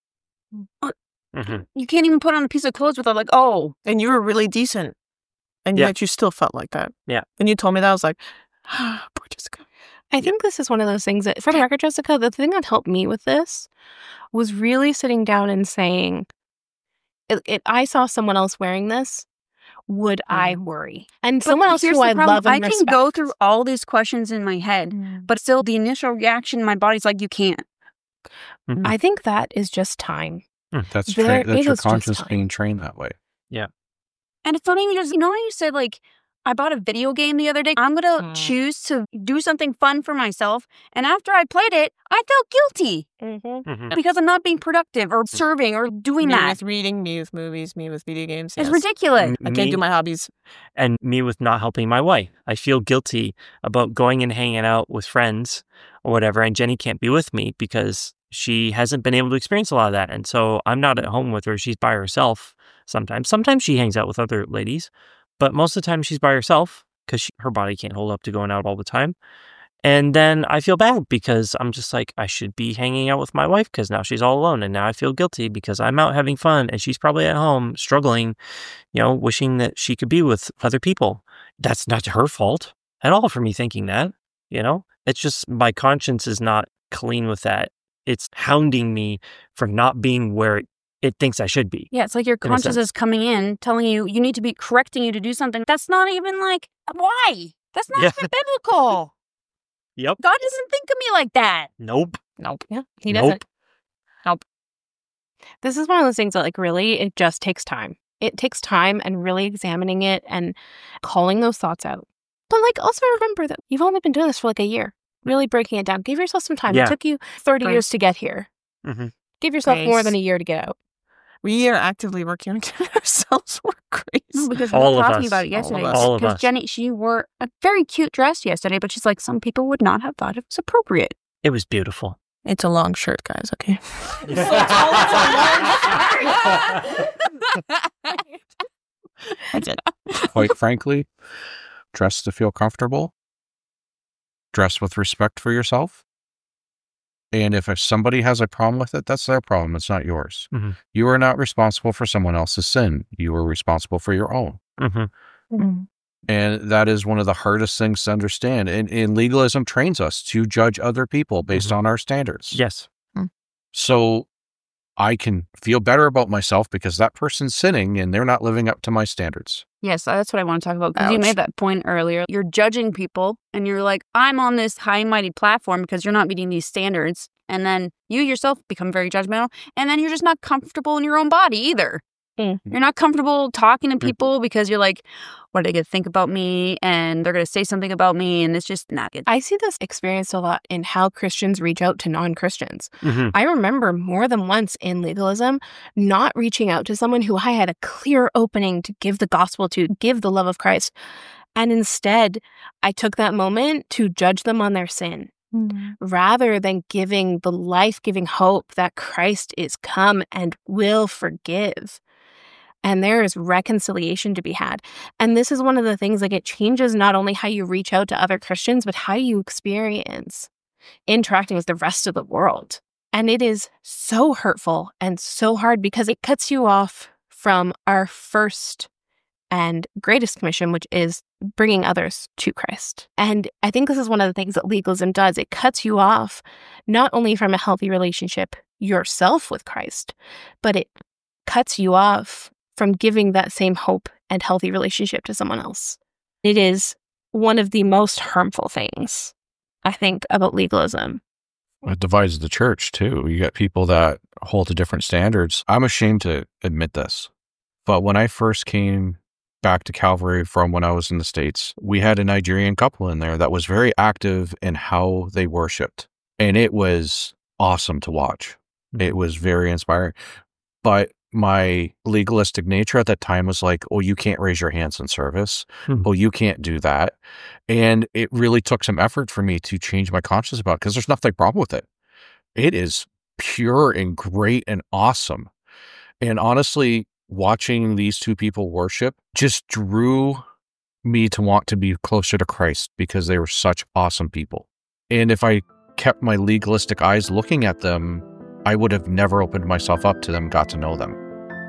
Speaker 1: Mhm.
Speaker 3: you can't even put on a piece of clothes without, like, oh,
Speaker 2: And you were really decent. And
Speaker 1: Yeah.
Speaker 2: yet you still felt like that.
Speaker 1: Yeah.
Speaker 2: And you told me that, I was like, poor Jessica.
Speaker 5: I think this is one of those things that, for the record, Jessica, the thing that helped me with this was really sitting down and saying, if I saw someone else wearing this, would I worry? And someone else
Speaker 3: here's
Speaker 5: who
Speaker 3: the
Speaker 5: I
Speaker 3: problem.
Speaker 5: love and
Speaker 3: I can
Speaker 5: respect.
Speaker 3: go through all these questions in my head, but still the initial reaction in my body's like, you can't.
Speaker 1: Mhm.
Speaker 5: I think that is just time.
Speaker 4: That's
Speaker 5: There
Speaker 4: that's your
Speaker 5: is just
Speaker 4: conscience
Speaker 5: time.
Speaker 4: being trained that way.
Speaker 3: And it's not even just, how you said, like, I bought a video game the other day. I'm going to choose to do something fun for myself. And after I played it, I felt guilty
Speaker 1: Mhm.
Speaker 3: because I'm not being productive or serving or doing
Speaker 2: Me
Speaker 3: that.
Speaker 2: with reading, me with movies, me with video games.
Speaker 3: It's
Speaker 2: yes.
Speaker 3: ridiculous.
Speaker 2: I can't do my hobbies.
Speaker 1: And me with not helping my wife. I feel guilty about going and hanging out with friends or whatever, and Jenny can't be with me because she hasn't been able to experience a lot of that. And so I'm not at home with her. She's by herself sometimes. Sometimes she hangs out with other ladies, but most of the time she's by herself because her body can't hold up to going out all the time. And then I feel bad because I'm just like, I should be hanging out with my wife because now she's all alone. And now I feel guilty because I'm out having fun and she's probably at home struggling, wishing that she could be with other people. That's not her fault at all for me thinking that, It's just my conscience is not clean with that. It's hounding me for not being where it thinks I should be.
Speaker 3: Yeah, it's like your
Speaker 1: in a
Speaker 3: conscience
Speaker 1: sense.
Speaker 3: is coming in, telling you need to be correcting you to do something. That's not even like, why? That's not
Speaker 1: Yeah.
Speaker 3: even biblical.
Speaker 1: Yep.
Speaker 3: God doesn't think of me like that.
Speaker 1: Nope.
Speaker 5: Yeah, he
Speaker 1: Nope.
Speaker 5: doesn't. This is one of those things that, like, really, it just takes time. It takes time and really examining it and calling those thoughts out. But, like, also remember that you've only been doing this for, like, a year. Really breaking it down. Give yourself some time.
Speaker 1: Yeah.
Speaker 5: It took you 30
Speaker 3: Right.
Speaker 5: years to get here.
Speaker 1: Mhm.
Speaker 5: Give yourself more
Speaker 2: Grace.
Speaker 5: than a year to get out.
Speaker 2: We are actively working on getting ourselves more grace.
Speaker 3: No, because
Speaker 1: All
Speaker 3: we were
Speaker 1: of
Speaker 3: talking
Speaker 1: us.
Speaker 3: about it
Speaker 2: All of
Speaker 3: yesterday.
Speaker 2: us.
Speaker 1: All of
Speaker 3: Because
Speaker 1: us.
Speaker 3: Jenny, she wore a very cute dress yesterday, but she's like, some people would not have thought it was appropriate.
Speaker 1: It was beautiful.
Speaker 2: It's a long shirt, guys, okay?
Speaker 3: That's it.
Speaker 4: Quite frankly, dress to feel comfortable. Dress with respect for yourself. And if somebody has a problem with it, that's their problem. It's not yours.
Speaker 1: Mhm.
Speaker 4: You are not responsible for someone else's sin. You are responsible for your own.
Speaker 1: Mm-hmm.
Speaker 4: And that is one of the hardest things to understand. And legalism trains us to judge other people based on our standards.
Speaker 1: Yes.
Speaker 4: So I can feel better about myself because that person's sinning and they're not living up to my standards.
Speaker 3: Yes, that's what I want to talk about. Because you
Speaker 2: Ouch.
Speaker 3: made that point earlier. You're judging people and you're like, I'm on this high and mighty platform because you're not meeting these standards. And then you yourself become very judgmental. And then you're just not comfortable in your own body either.
Speaker 5: Mm.
Speaker 3: You're not comfortable talking to people because you're like, what are they going to think about me? And they're going to say something about me. And it's just not good.
Speaker 5: I see this experienced a lot in how Christians reach out to non-Christians.
Speaker 1: Mm-hmm.
Speaker 5: I remember more than once in legalism not reaching out to someone who I had a clear opening to give the gospel to, give the love of Christ. And instead, I took that moment to judge them on their sin rather than giving the life-giving hope that Christ is come and will forgive. And there is reconciliation to be had. And this is one of the things, like, it changes not only how you reach out to other Christians, but how you experience interacting with the rest of the world. And it is so hurtful and so hard because it cuts you off from our first and greatest commission, which is bringing others to Christ. And I think this is one of the things that legalism does. It cuts you off not only from a healthy relationship yourself with Christ, but it cuts you off from giving that same hope and healthy relationship to someone else. It is one of the most harmful things, I think, about legalism.
Speaker 4: It divides the church too. You got people that hold to different standards. I'm ashamed to admit this, but when I first came back to Calvary from when I was in the States, we had a Nigerian couple in there that was very active in how they worshiped. And it was awesome to watch. It was very inspiring. But my legalistic nature at that time was like, oh, you can't raise your hands in service. Oh, you can't do that. And it really took some effort for me to change my conscience about it because there's nothing wrong with it. It is pure and great and awesome. And honestly, watching these two people worship just drew me to want to be closer to Christ because they were such awesome people. And if I kept my legalistic eyes looking at them, I would have never opened myself up to them, got to know them.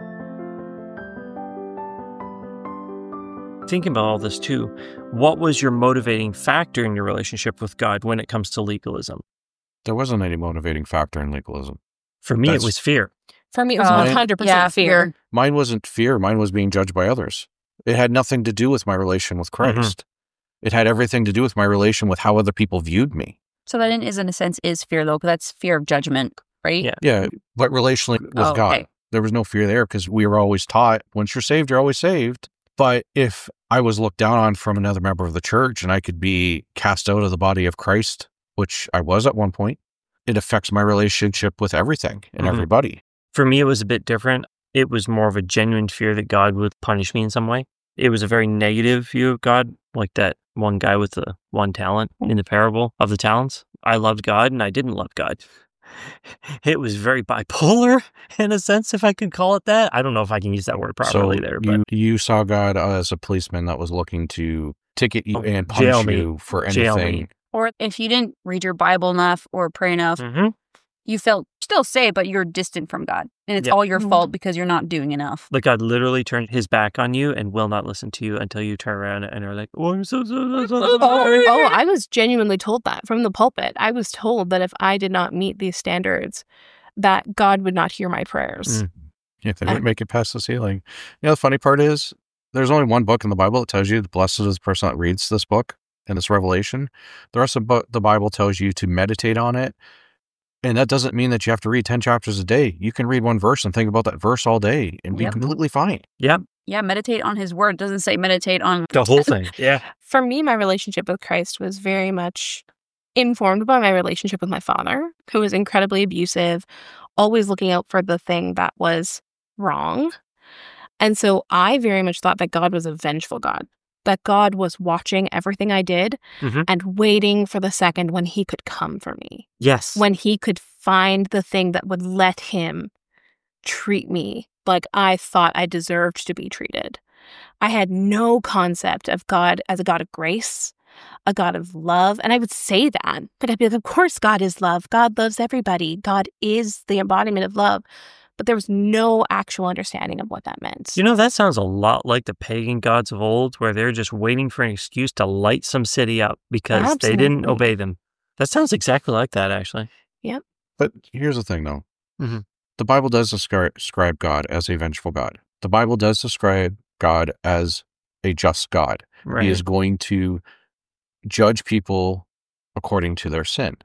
Speaker 1: Thinking about all this too, what was your motivating factor in your relationship with God when it comes to legalism?
Speaker 4: There wasn't any motivating factor in legalism.
Speaker 1: For me,
Speaker 4: That's-
Speaker 1: it was fear.
Speaker 5: For me, it was
Speaker 3: Oh,
Speaker 5: 100% fear.
Speaker 4: Mine wasn't fear. Mine was being judged by others. It had nothing to do with my relation with Christ. It had everything to do with my relation with how other people viewed me.
Speaker 3: So that is, in a sense, is fear, though, because that's fear of judgment, right?
Speaker 1: Yeah.
Speaker 4: Yeah, but relationally with
Speaker 3: Oh,
Speaker 4: God.
Speaker 3: okay.
Speaker 4: There was no fear there because we were always taught, once you're saved, you're always saved. But if I was looked down on from another member of the church and I could be cast out of the body of Christ, which I was at one point, it affects my relationship with everything and
Speaker 1: Mhm.
Speaker 4: everybody.
Speaker 1: For me, it was a bit different. It was more of a genuine fear that God would punish me in some way. It was a very negative view of God, like that one guy with the one talent in the parable of the talents. I loved God and I didn't love God. It was very bipolar in a sense, if I could call it that. I don't know if I can use that word properly there, but
Speaker 4: you saw God as a policeman that was looking to ticket you
Speaker 1: Oh,
Speaker 4: and
Speaker 1: jail
Speaker 4: punish
Speaker 1: me.
Speaker 4: you for
Speaker 1: Jail
Speaker 4: anything.
Speaker 1: me.
Speaker 3: Or if you didn't read your Bible enough or pray enough,
Speaker 1: Mm-hmm.
Speaker 3: you felt still saved, but you're distant from God. And it's
Speaker 1: Yep.
Speaker 3: all your fault because you're not doing enough.
Speaker 1: Like God literally turned his back on you and will not listen to you until you turn around and are like, oh, I'm so sorry.
Speaker 5: Oh, I was genuinely told that from the pulpit. I was told that if I did not meet these standards, that God would not hear my prayers.
Speaker 1: Mm.
Speaker 4: Yeah, they wouldn't make it past the ceiling. You know, the funny part is there's only one book in the Bible that tells you the blessed is the person that reads this book and this revelation. The rest of the Bible tells you to meditate on it. And that doesn't mean that you have to read 10 chapters a day. You can read one verse and think about that verse all day and be
Speaker 3: Yep.
Speaker 4: completely fine.
Speaker 1: Yeah,
Speaker 3: Yeah, meditate on his word. It doesn't say meditate on
Speaker 1: the whole thing. Yeah.
Speaker 5: For me, my relationship with Christ was very much informed by my relationship with my father, who was incredibly abusive, always looking out for the thing that was wrong. And so I very much thought that God was a vengeful God, that God was watching everything I did
Speaker 1: Mhm.
Speaker 5: and waiting for the second when he could come for me,
Speaker 1: Yes.
Speaker 5: when he could find the thing that would let him treat me like I thought I deserved to be treated. I had no concept of God as a God of grace, a God of love. And I would say that, but I'd be like, of course God is love. God loves everybody. God is the embodiment of love. But there was no actual understanding of what that meant.
Speaker 1: You know, that sounds a lot like the pagan gods of old, where they're just waiting for an excuse to light some city up because they didn't
Speaker 5: Absolutely.
Speaker 1: obey them. That sounds exactly like that, actually.
Speaker 4: But here's the thing, though.
Speaker 1: Mhm.
Speaker 4: The Bible does describe God as a vengeful God. The Bible does describe God as a just God.
Speaker 1: Right.
Speaker 4: He is going to judge people according to their sin.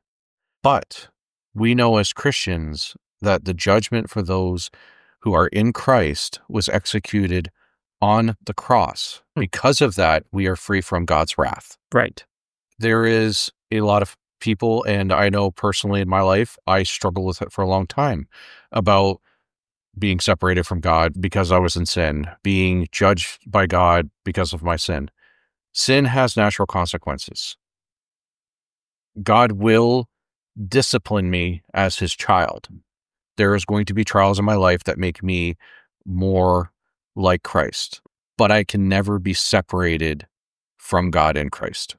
Speaker 4: But we know as Christians that the judgment for those who are in Christ was executed on the cross. Because of that, we are free from God's wrath.
Speaker 1: Right.
Speaker 4: There is a lot of people, and I know personally in my life, I struggled with it for a long time, about being separated from God because I was in sin, being judged by God because of my sin. Sin has natural consequences. God will discipline me as his child. There is going to be trials in my life that make me more like Christ, but I can never be separated from God in Christ.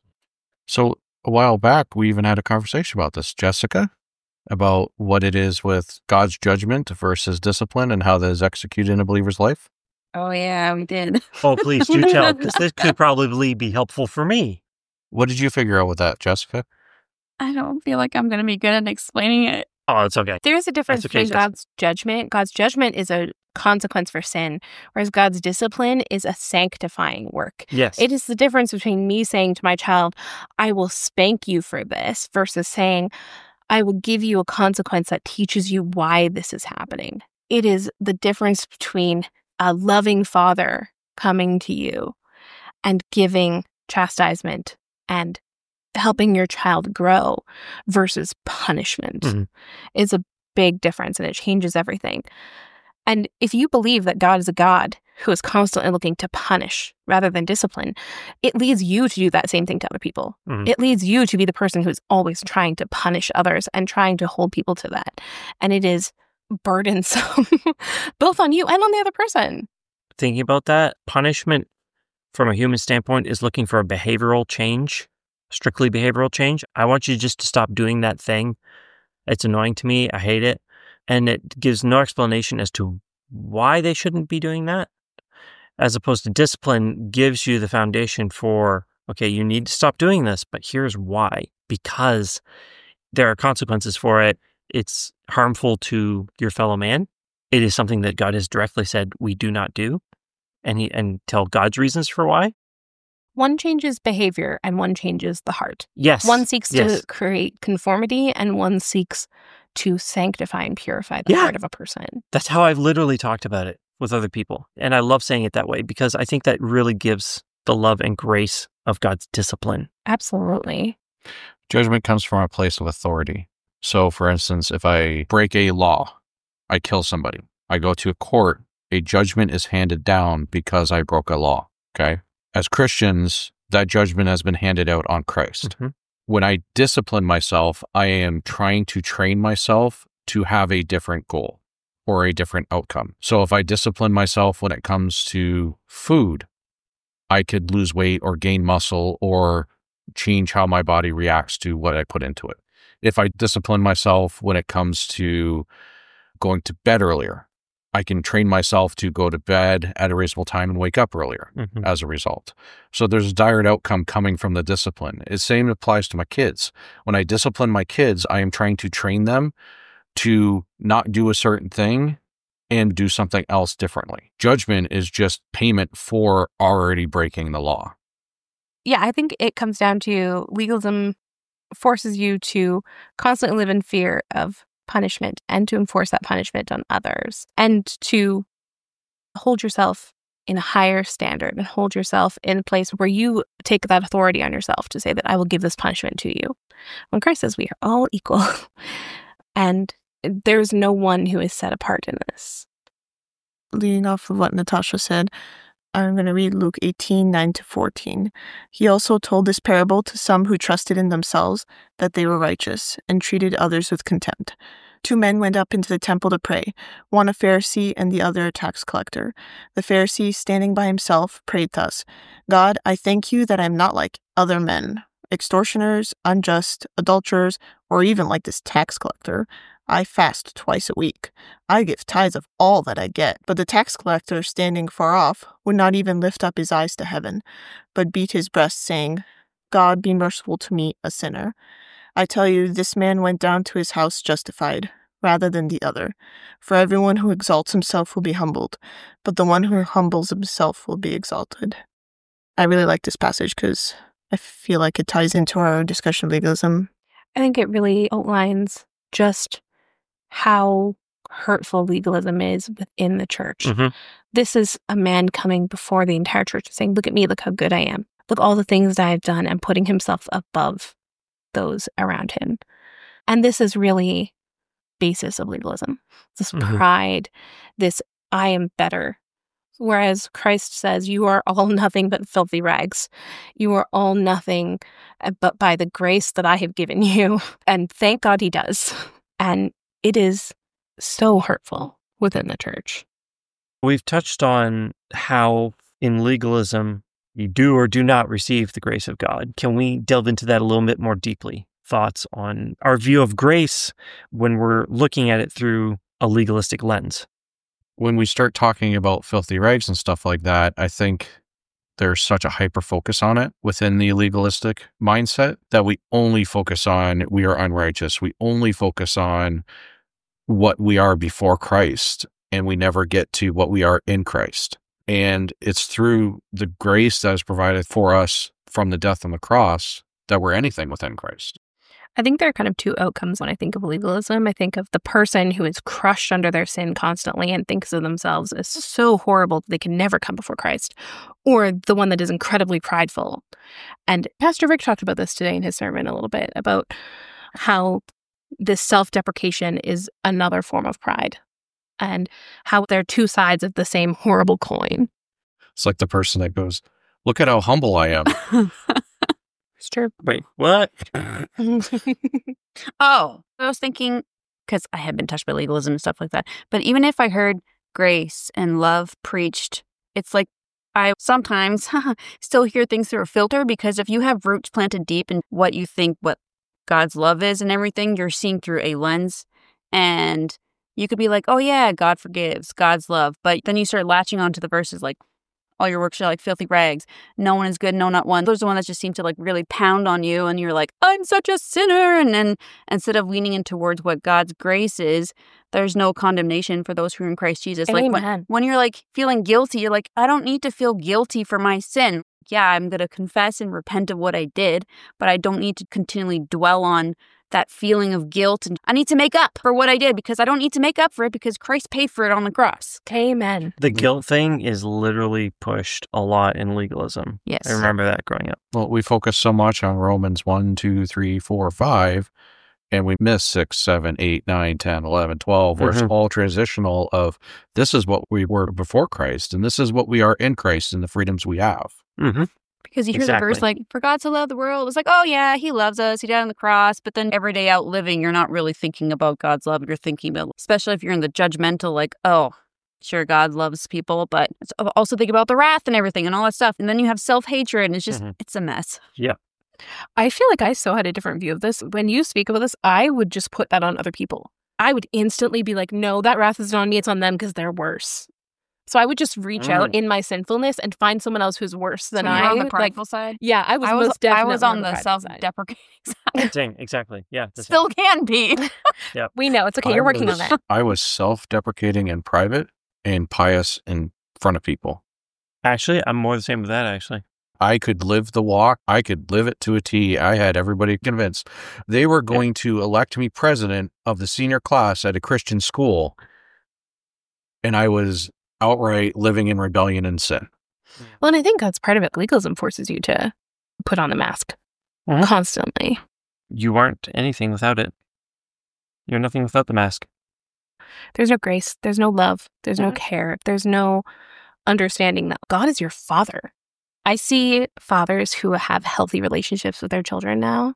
Speaker 4: So a while back, we even had a conversation about this, Jessica, about what it is with God's judgment versus discipline and how that is executed in a believer's life.
Speaker 3: Oh, yeah, we did.
Speaker 1: Oh, please do tell, because this could probably be helpful for me.
Speaker 4: What did you figure out with that, Jessica?
Speaker 3: I don't feel like I'm going to be good at explaining it.
Speaker 1: Oh, it's okay.
Speaker 5: There's a difference
Speaker 1: That's okay,
Speaker 5: between God's judgment. God's judgment is a consequence for sin, whereas God's discipline is a sanctifying work.
Speaker 1: Yes.
Speaker 5: It is the difference between me saying to my child, I will spank you for this, versus saying, I will give you a consequence that teaches you why this is happening. It is the difference between a loving father coming to you and giving chastisement and helping your child grow versus punishment.
Speaker 1: Mhm.
Speaker 5: Is a big difference, and it changes everything. And if you believe that God is a God who is constantly looking to punish rather than discipline, it leads you to do that same thing to other people.
Speaker 1: Mhm.
Speaker 5: It leads you to be the person who's always trying to punish others and trying to hold people to that. And it is burdensome, both on you and on the other person.
Speaker 1: Thinking about that, punishment from a human standpoint is looking for a behavioral change, strictly behavioral change. I want you just to stop doing that thing. It's annoying to me. I hate it. And it gives no explanation as to why they shouldn't be doing that. As opposed to discipline gives you the foundation for, okay, you need to stop doing this, but here's why. Because there are consequences for it. It's harmful to your fellow man. It is something that God has directly said we do not do. And tell God's reasons for why.
Speaker 5: One changes behavior and one changes the heart.
Speaker 1: Yes.
Speaker 5: One seeks
Speaker 1: Yes.
Speaker 5: to create conformity and one seeks to sanctify and purify the
Speaker 1: Yeah.
Speaker 5: heart of a person.
Speaker 1: That's how I've literally talked about it with other people. And I love saying it that way because I think that really gives the love and grace of God's discipline.
Speaker 5: Absolutely.
Speaker 4: Judgment comes from a place of authority. So, for instance, if I break a law, I kill somebody, I go to a court, a judgment is handed down because I broke a law, okay? As Christians, that judgment has been handed out on Christ.
Speaker 1: Mhm.
Speaker 4: When I discipline myself, I am trying to train myself to have a different goal or a different outcome. So if I discipline myself when it comes to food, I could lose weight or gain muscle or change how my body reacts to what I put into it. If I discipline myself when it comes to going to bed earlier, I can train myself to go to bed at a reasonable time and wake up earlier as a result. So there's a desired outcome coming from the discipline. The same applies to my kids. When I discipline my kids, I am trying to train them to not do a certain thing and do something else differently. Judgment is just payment for already breaking the law.
Speaker 5: Yeah, I think it comes down to legalism forces you to constantly live in fear of punishment and to enforce that punishment on others and to hold yourself in a higher standard and hold yourself in a place where you take that authority on yourself to say that I will give this punishment to you. When Christ says we are all equal and there's no one who is set apart in this.
Speaker 2: Leading off of what Natasha said, I'm going to read Luke 18:9-14. He also told this parable to some who trusted in themselves that they were righteous and treated others with contempt. 2 men went up into the temple to pray, one a Pharisee and the other a tax collector. The Pharisee, standing by himself, prayed thus, God, I thank you that I am not like other men, extortioners, unjust, adulterers, or even like this tax collector. I fast twice a week. I give tithes of all that I get. But the tax collector, standing far off, would not even lift up his eyes to heaven, but beat his breast, saying, God, be merciful to me, a sinner. I tell you, this man went down to his house justified, rather than the other. For everyone who exalts himself will be humbled, but the one who humbles himself will be exalted. I really like this passage because I feel like it ties into our discussion of legalism.
Speaker 5: I think it really outlines just how hurtful legalism is within the church. This is a man coming before the entire church and saying, look at me, look how good I am. Look all the things that I've done, and putting himself above those around him. And this is really basis of legalism. This pride, this I am better. Whereas Christ says, you are all nothing but filthy rags. You are all nothing but by the grace that I have given you. And thank God he does. And it is so hurtful within the church.
Speaker 1: We've touched on how in legalism you do or do not receive the grace of God. Can we delve into that a little bit more deeply? Thoughts on our view of grace when we're looking at it through a legalistic lens?
Speaker 4: When we start talking about filthy rags and stuff like that, I think there's such a hyper focus on it within the legalistic mindset that we only focus on we are unrighteous. We only focus on what we are before Christ, and we never get to what we are in Christ. And it's through the grace that is provided for us from the death on the cross that we're anything within Christ.
Speaker 5: I think there are kind of two outcomes when I think of legalism. I think of the person who is crushed under their sin constantly and thinks of themselves as so horrible that they can never come before Christ, or the one that is incredibly prideful. And Pastor Rick talked about this today in his sermon a little bit, about how this self-deprecation is another form of pride and how they're two sides of the same horrible coin.
Speaker 4: It's like the person that goes, look at how humble I am.
Speaker 5: It's true.
Speaker 1: Wait, what?
Speaker 3: Oh, I was thinking, because I had been touched by legalism and stuff like that, but even if I heard grace and love preached, it's like I sometimes still hear things through a filter, because if you have roots planted deep in what you think what God's love is and everything, you're seeing through a lens, and you could be like, oh yeah, God forgives, God's love, but then you start latching onto the verses like, all your works are like filthy rags. No one is good, no, not one. Those are the ones that just seem to like really pound on you, and you're like, I'm such a sinner. And then instead of leaning in towards what God's grace is, there's no condemnation for those who are in Christ Jesus.
Speaker 5: Amen.
Speaker 3: Like when you're like feeling guilty, you're like, I don't need to feel guilty for my sin. Yeah, I'm going to confess and repent of what I did, but I don't need to continually dwell on that feeling of guilt, and I need to make up for what I did, because I don't need to make up for it because Christ paid for it on the cross.
Speaker 5: Amen.
Speaker 1: The guilt thing is literally pushed a lot in legalism.
Speaker 3: Yes.
Speaker 1: I remember that growing up.
Speaker 4: Well, we focus so much on Romans 1, 2, 3, 4, 5, and we miss 6, 7, 8, 9, 10, 11, 12, where it's all transitional of this is what we were before Christ, and this is what we are in Christ and the freedoms we have.
Speaker 3: Because you hear the verse like, for God to love the world. It's like, oh yeah, he loves us. He died on the cross. But then every day out living, you're not really thinking about God's love. You're thinking about, especially if you're in the judgmental, like, oh, sure, God loves people, but also think about the wrath and everything and all that stuff. And then you have self-hatred, and it's just, it's a mess.
Speaker 1: Yeah.
Speaker 5: I feel like I so had a different view of this. When you speak about this, I would just put that on other people. I would instantly be like, no, that wrath isn't on me. It's on them because they're worse. So I would just reach out in my sinfulness and find someone else who's worse than
Speaker 3: So
Speaker 5: I.
Speaker 3: you're on the prideful side?
Speaker 5: Yeah, I was most definitely
Speaker 3: I was on
Speaker 5: the
Speaker 3: the
Speaker 5: prideful side.
Speaker 3: self-deprecating side.
Speaker 1: Same, exactly. Yeah. the same.
Speaker 3: Still can be.
Speaker 5: We know. It's okay. You're working on that.
Speaker 4: I was self-deprecating in private and pious in front of people.
Speaker 1: Actually, I'm more the same with that, actually.
Speaker 4: I could live the walk. I could live it to a T. I had everybody convinced they were going to elect me president of the senior class at a Christian school. And I was outright living in rebellion and sin.
Speaker 5: Well, and I think that's part of it. Legalism forces you to put on the mask constantly.
Speaker 1: You aren't anything without it. You're nothing without the mask.
Speaker 5: There's no grace. There's no love. There's no care. There's no understanding that God is your father. I see fathers who have healthy relationships with their children now.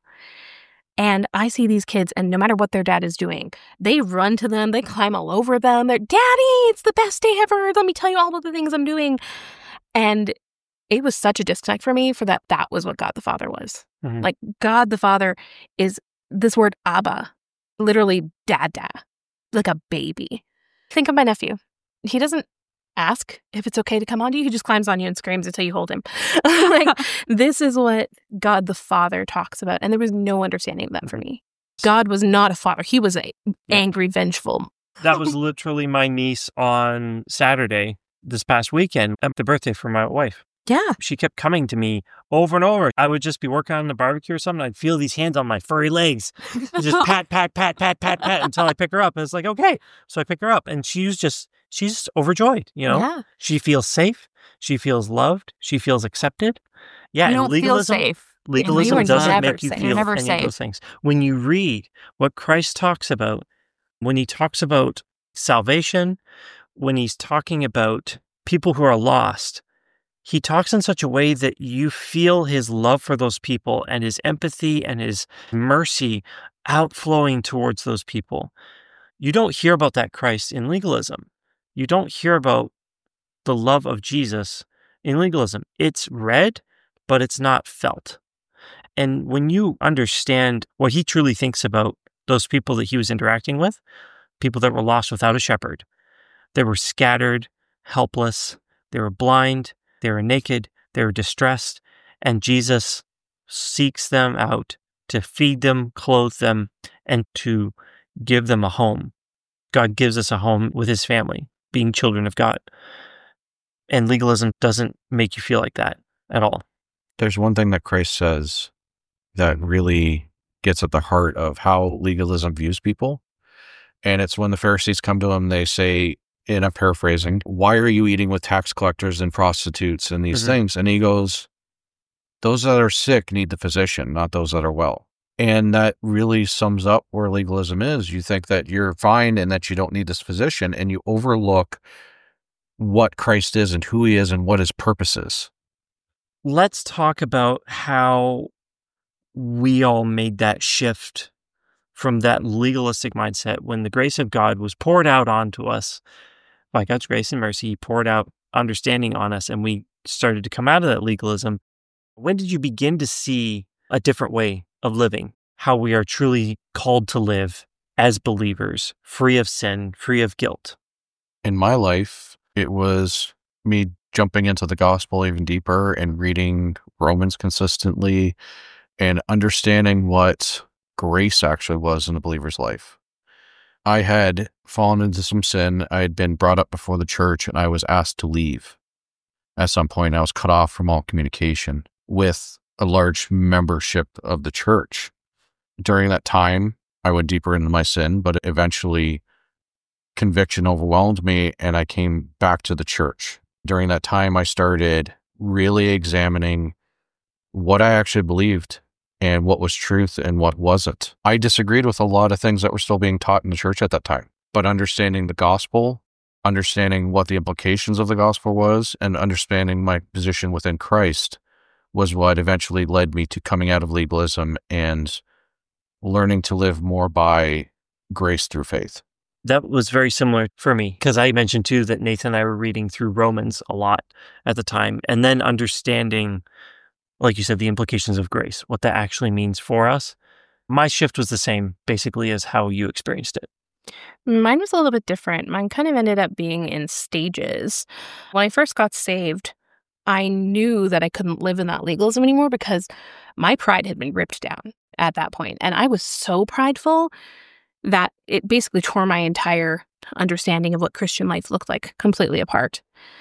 Speaker 5: And I see these kids, and no matter what their dad is doing, they run to them, they climb all over them. They're, Daddy, it's the best day ever. Let me tell you all of the things I'm doing. And it was such a disconnect for me for that. That was what God the Father was.
Speaker 1: Mhm.
Speaker 5: Like, God the Father is this word Abba, literally dada, like a baby. Think of my nephew. He doesn't ask if it's okay to come on to you. He just climbs on you and screams until you hold him. Like, this is what God the Father talks about. And there was no understanding of that for me. God was not a father. He was a angry, vengeful.
Speaker 1: That was literally my niece on Saturday this past weekend at the birthday for my wife.
Speaker 5: Yeah.
Speaker 1: She kept coming to me over and over. I would just be working on the barbecue or something. I'd feel these hands on my furry legs. Just pat, pat, pat, pat, pat, pat until I pick her up. And it's like, okay. So I pick her up and she's just overjoyed, you know?
Speaker 5: Yeah.
Speaker 1: She feels safe. She feels loved. She feels accepted. Yeah.
Speaker 3: You
Speaker 1: and
Speaker 3: don't
Speaker 1: legalism,
Speaker 3: feel safe.
Speaker 1: legalism
Speaker 5: You are
Speaker 1: doesn't
Speaker 5: never
Speaker 1: make you
Speaker 5: safe.
Speaker 1: feel
Speaker 3: You're never
Speaker 1: any
Speaker 3: safe.
Speaker 1: of those things. When you read what Christ talks about, when he talks about salvation, when he's talking about people who are lost, he talks in such a way that you feel his love for those people and his empathy and his mercy outflowing towards those people. You don't hear about that Christ in legalism. You don't hear about the love of Jesus in legalism. It's read, but it's not felt. And when you understand what he truly thinks about those people that he was interacting with, people that were lost without a shepherd, they were scattered, helpless, they were blind, they were naked, they were distressed, and Jesus seeks them out to feed them, clothe them, and to give them a home. God gives us a home with his family, being children of God. And legalism doesn't make you feel like that at all.
Speaker 4: There's one thing that Christ says that really gets at the heart of how legalism views people. And it's when the Pharisees come to him, they say, and I'm paraphrasing, why are you eating with tax collectors and prostitutes and these things? And he goes, those that are sick need the physician, not those that are well. And that really sums up where legalism is. You think that you're fine and that you don't need this physician, and you overlook what Christ is and who he is and what his purpose is.
Speaker 1: Let's talk about how we all made that shift from that legalistic mindset when the grace of God was poured out onto us. By God's grace and mercy, he poured out understanding on us, and we started to come out of that legalism. When did you begin to see a different way of living, how we are truly called to live as believers, free of sin, free of guilt?
Speaker 4: In my life, it was me jumping into the gospel even deeper and reading Romans consistently and understanding what grace actually was in a believer's life. I had fallen into some sin. I had been brought up before the church, and I was asked to leave. At some point, I was cut off from all communication with a large membership of the church. During that time, I went deeper into my sin, but eventually conviction overwhelmed me, and I came back to the church. During that time, I started really examining what I actually believed and what was truth and what wasn't. I disagreed with a lot of things that were still being taught in the church at that time, but understanding the gospel, understanding what the implications of the gospel was, and understanding my position within Christ was what eventually led me to coming out of legalism and learning to live more by grace through faith.
Speaker 1: That was very similar for me, because I mentioned too that Nathan and I were reading through Romans a lot at the time, and then understanding like you said, the implications of grace, what that actually means for us. My shift was the same, basically, as how you experienced it.
Speaker 5: Mine was a little bit different. Mine kind of ended up being in stages. When I first got saved, I knew that I couldn't live in that legalism anymore because my pride had been ripped down at that point. And I was so prideful that it basically tore my entire understanding of what Christian life looked like completely apart.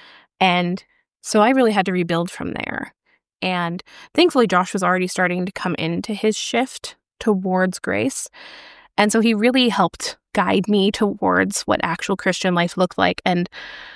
Speaker 5: And so I really had to rebuild from there. And thankfully, Josh was already starting to come into his shift towards grace. And so he really helped guide me towards what actual Christian life looked like. And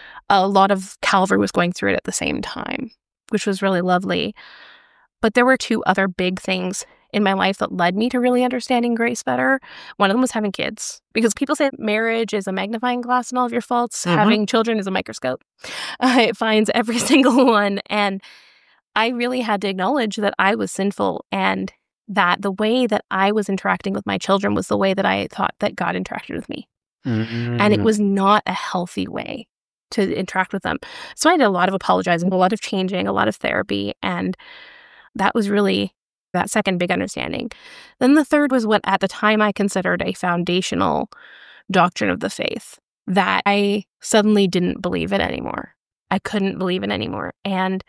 Speaker 5: a lot of Calvary was going through it at the same time, which was really lovely. But there were two other big things in my life that led me to really understanding grace better. One of them was having kids, because people say marriage is a magnifying glass and all of your faults.
Speaker 1: Mhm.
Speaker 5: Having children is a microscope. It finds every single one. And I really had to acknowledge that I was sinful and that the way that I was interacting with my children was the way that I thought that God interacted with me. And it was not a healthy way to interact with them. So I did a lot of apologizing, a lot of changing, a lot of therapy. And that was really that second big understanding. Then the third was what at the time I considered a foundational doctrine of the faith that I suddenly didn't believe in anymore. I couldn't believe in anymore. And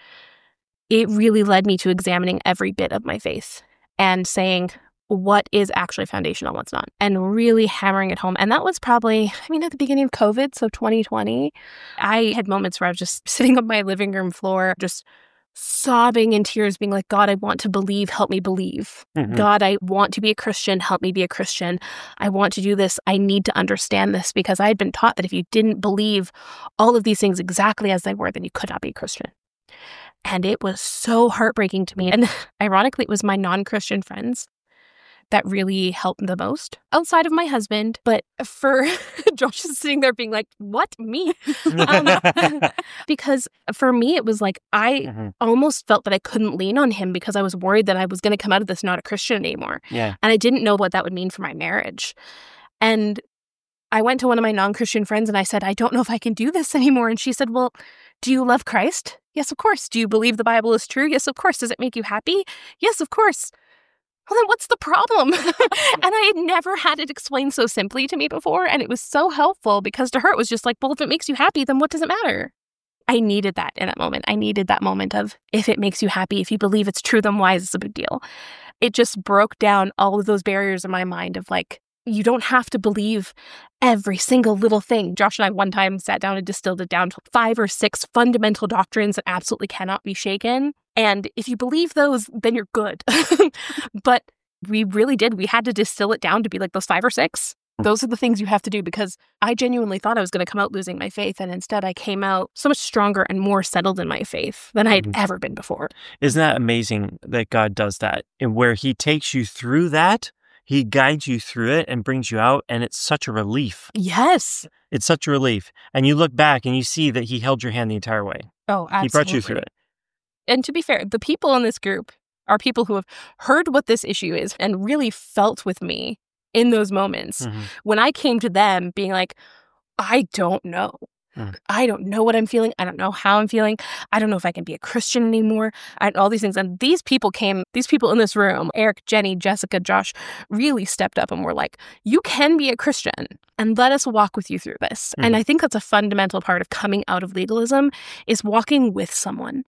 Speaker 5: it really led me to examining every bit of my faith and saying, what is actually foundational, what's not, and really hammering it home. And that was probably, at the beginning of COVID, so 2020, I had moments where I was just sitting on my living room floor, just sobbing in tears, being like, God, I want to believe, help me believe.
Speaker 1: Mhm.
Speaker 5: God, I want to be a Christian, help me be a Christian. I want to do this. I need to understand this, because I had been taught that if you didn't believe all of these things exactly as they were, then you could not be a Christian. And it was so heartbreaking to me. And ironically, it was my non-Christian friends that really helped the most outside of my husband. But for Josh is sitting there being like, what, me? Because for me, it was like, I
Speaker 1: Mhm.
Speaker 5: almost felt that I couldn't lean on him because I was worried that I was going to come out of this not a Christian anymore.
Speaker 1: Yeah.
Speaker 5: And I didn't know what that would mean for my marriage. And I went to one of my non-Christian friends and I said, I don't know if I can do this anymore. And she said, well, do you love Christ? Yes, of course. Do you believe the Bible is true? Yes, of course. Does it make you happy? Yes, of course. Well, then what's the problem? And I had never had it explained so simply to me before. And it was so helpful because to her, it was just like, well, if it makes you happy, then what does it matter? I needed that in that moment. I needed that moment of, if it makes you happy, if you believe it's true, then why is this a big deal? It just broke down all of those barriers in my mind of like, you don't have to believe every single little thing. Josh and I one time sat down and distilled it down to 5 or 6 fundamental doctrines that absolutely cannot be shaken. And if you believe those, then you're good. But we really did. We had to distill it down to be like those 5 or 6. Those are the things you have to do, because I genuinely thought I was going to come out losing my faith. And instead, I came out so much stronger and more settled in my faith than I had ever been before.
Speaker 1: Isn't that amazing that God does that? And where he takes you through that, he guides you through it and brings you out. And it's such a relief.
Speaker 5: Yes.
Speaker 1: It's such a relief. And you look back and you see that he held your hand the entire way.
Speaker 5: Oh, absolutely.
Speaker 1: He brought you through it.
Speaker 5: And to be fair, the people in this group are people who have heard what this issue is and really felt with me in those moments.
Speaker 1: Mhm.
Speaker 5: When I came to them being like, I don't know. I don't know what I'm feeling. I don't know how I'm feeling. I don't know if I can be a Christian anymore. All these things. And these people in this room, Eric, Jenny, Jessica, Josh, really stepped up and were like, you can be a Christian and let us walk with you through this. And I think that's a fundamental part of coming out of legalism, is walking with someone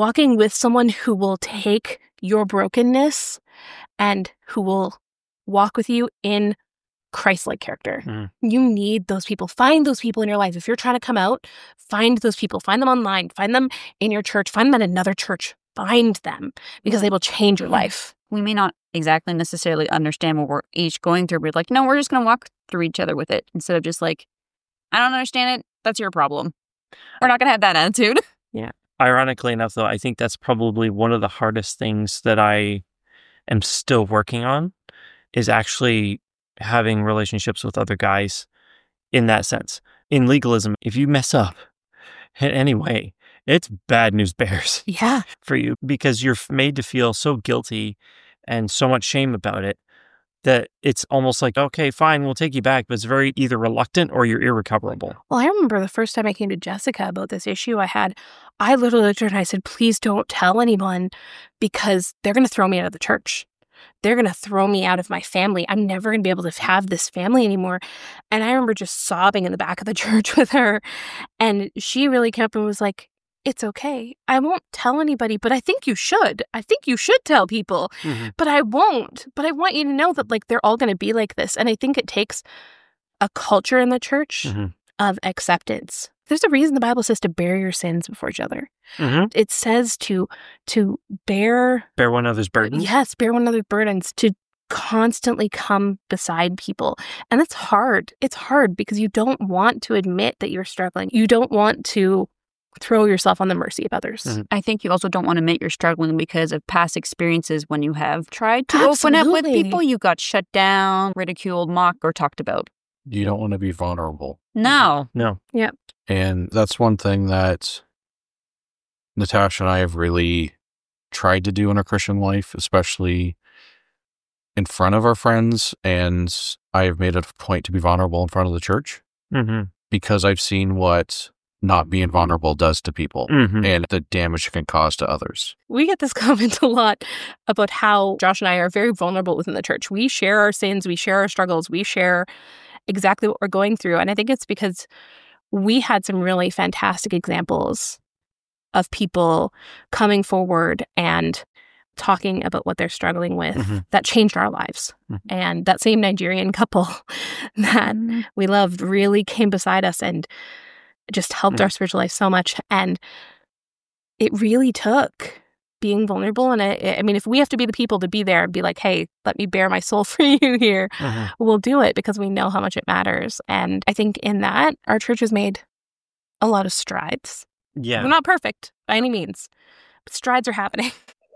Speaker 5: who will take your brokenness and who will walk with you in Christ-like character. You need those people. Find those people in your life. If you're trying to come out, find those people. Find them online. Find them in your church. Find them at another church. Find them, because they will change your life.
Speaker 3: We may not exactly necessarily understand what we're each going through. We're like, no, we're just going to walk through each other with it, instead of just like, I don't understand it. That's your problem. We're not going to have that attitude.
Speaker 1: Yeah. Ironically enough, though, I think that's probably one of the hardest things that I am still working on, is actually having relationships with other guys in that sense. In legalism, if you mess up in any way, it's bad news bears
Speaker 5: Yeah.
Speaker 1: for you, because you're made to feel so guilty and so much shame about it that it's almost like, okay, fine, we'll take you back, but it's very either reluctant or you're irrecoverable.
Speaker 5: Well, I remember the first time I came to Jessica about this issue I literally looked at her and I said, please don't tell anyone because they're going to throw me out of the church. They're going to throw me out of my family. I'm never going to be able to have this family anymore. And I remember just sobbing in the back of the church with her. And she really came up and was like, it's okay. I won't tell anybody, but I think you should. I think you should tell people, but I won't. But I want you to know that like they're all going to be like this. And I think it takes a culture in the church of acceptance. There's a reason the Bible says to bear your sins before each other. It says to bear
Speaker 1: one another's burdens.
Speaker 5: Yes, bear one another's burdens, to constantly come beside people. And that's hard. It's hard because you don't want to admit that you're struggling. You don't want to throw yourself on the mercy of others.
Speaker 3: I think you also don't want to admit you're struggling because of past experiences when you have tried to open up with people. You got shut down, ridiculed, mocked, or talked about.
Speaker 4: You don't want to be vulnerable.
Speaker 3: No.
Speaker 5: Yep.
Speaker 4: And that's one thing that Natasha and I have really tried to do in our Christian life, especially in front of our friends. And I have made it a point to be vulnerable in front of the church because I've seen what not being vulnerable does to people and the damage it can cause to others.
Speaker 5: We get this comment a lot about how Josh and I are very vulnerable within the church. We share our sins, we share our struggles, we share exactly what we're going through. And I think it's because we had some really fantastic examples of people coming forward and talking about what they're struggling with that changed our lives. And that same Nigerian couple that we loved really came beside us and just helped our spiritual life so much. And it really took being vulnerable. And I mean, if we have to be the people to be there and be like, hey, let me bare my soul for you here, we'll do it because we know how much it matters. And I think in that, our church has made a lot of strides.
Speaker 1: Yeah.
Speaker 5: We're not perfect by any means, but strides are happening.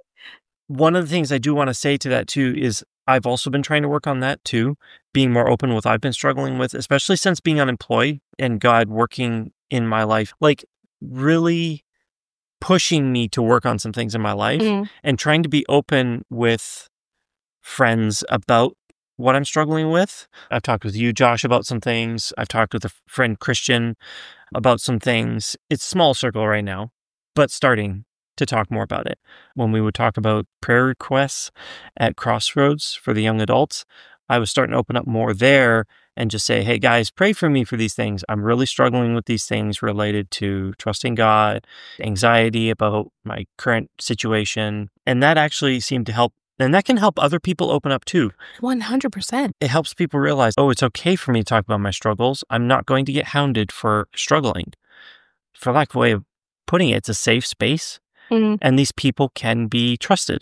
Speaker 1: One of the things I do want to say to that too is I've also been trying to work on that too, being more open with what I've been struggling with, especially since being unemployed and God working in my life, like really pushing me to work on some things in my life and trying to be open with friends about what I'm struggling with. I've talked with you, Josh, about some things. I've talked with a friend, Christian, about some things. It's a small circle right now, but starting to talk more about it. When we would talk about prayer requests at Crossroads for the young adults, I was starting to open up more there and just say, hey guys, pray for me for these things. I'm really struggling with these things related to trusting God, anxiety about my current situation. And that actually seemed to help. And that can help other people open up too.
Speaker 5: 100%.
Speaker 1: It helps people realize, oh, it's okay for me to talk about my struggles. I'm not going to get hounded for struggling. For lack of a way of putting it, it's a safe space. And these people can be trusted.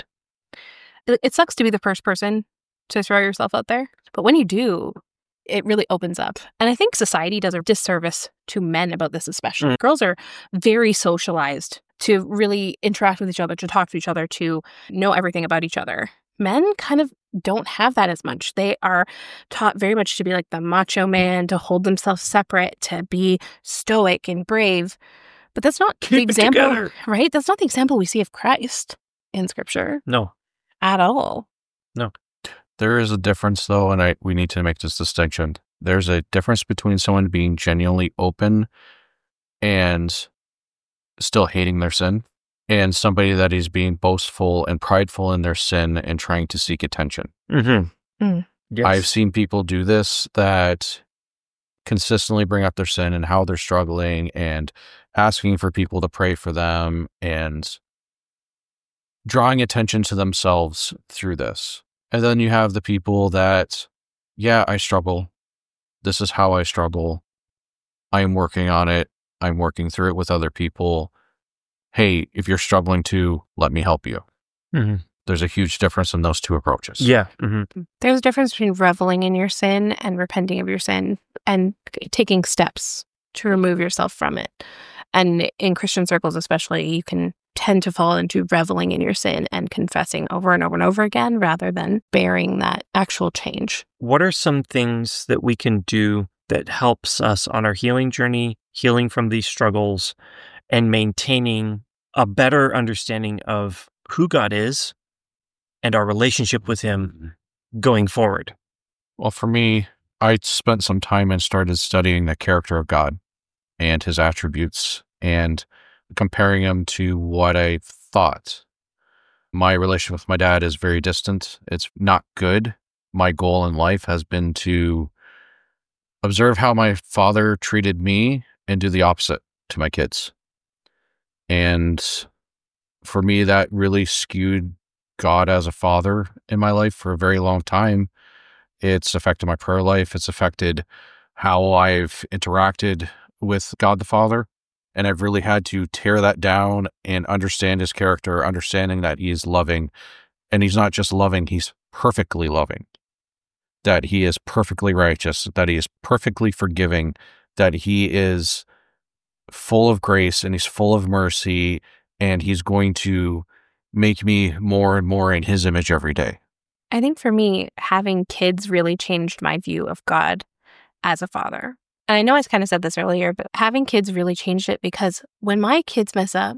Speaker 5: It sucks to be the first person to throw yourself out there. But when you do, it really opens up. And I think society does a disservice to men about this especially. Girls are very socialized to really interact with each other, to talk to each other, to know everything about each other. Men kind of don't have that as much. They are taught very much to be like the macho man, to hold themselves separate, to be stoic and brave. But that's not the example, right? That's not the example we see of Christ in Scripture.
Speaker 1: No.
Speaker 5: At all.
Speaker 1: No.
Speaker 4: There is a difference, though, and we need to make this distinction. There's a difference between someone being genuinely open and still hating their sin, and somebody that is being boastful and prideful in their sin and trying to seek attention.
Speaker 1: Yes.
Speaker 4: I've seen people do this that consistently bring up their sin and how they're struggling and asking for people to pray for them and drawing attention to themselves through this. And then you have the people that, yeah, I struggle. This is how I struggle. I am working on it. I'm working through it with other people. Hey, if you're struggling too, let me help you. There's a huge difference in those two approaches.
Speaker 1: Yeah.
Speaker 5: There's a difference between reveling in your sin and repenting of your sin and taking steps to remove yourself from it. And in Christian circles especially, you can tend to fall into reveling in your sin and confessing over and over and over again rather than bearing that actual change.
Speaker 1: What are some things that we can do that helps us on our healing journey, healing from these struggles, and maintaining a better understanding of who God is and our relationship with Him going forward?
Speaker 4: Well, for me, I spent some time and started studying the character of God and his attributes and comparing them to what I thought. My relationship with my dad is very distant. It's not good. My goal in life has been to observe how my father treated me and do the opposite to my kids. And for me, that really skewed God as a father in my life for a very long time. It's affected my prayer life. It's affected how I've interacted with God the Father. And I've really had to tear that down and understand his character, understanding that he is loving. And he's not just loving, he's perfectly loving. That he is perfectly righteous, that he is perfectly forgiving, that he is full of grace and he's full of mercy, and he's going to make me more and more in his image every day.
Speaker 5: I think for me, having kids really changed my view of God as a father. And I know I kind of said this earlier, but having kids really changed it, because when my kids mess up,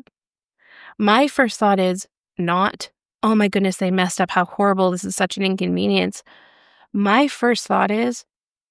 Speaker 5: my first thought is not, oh my goodness, they messed up, how horrible, this is such an inconvenience. My first thought is,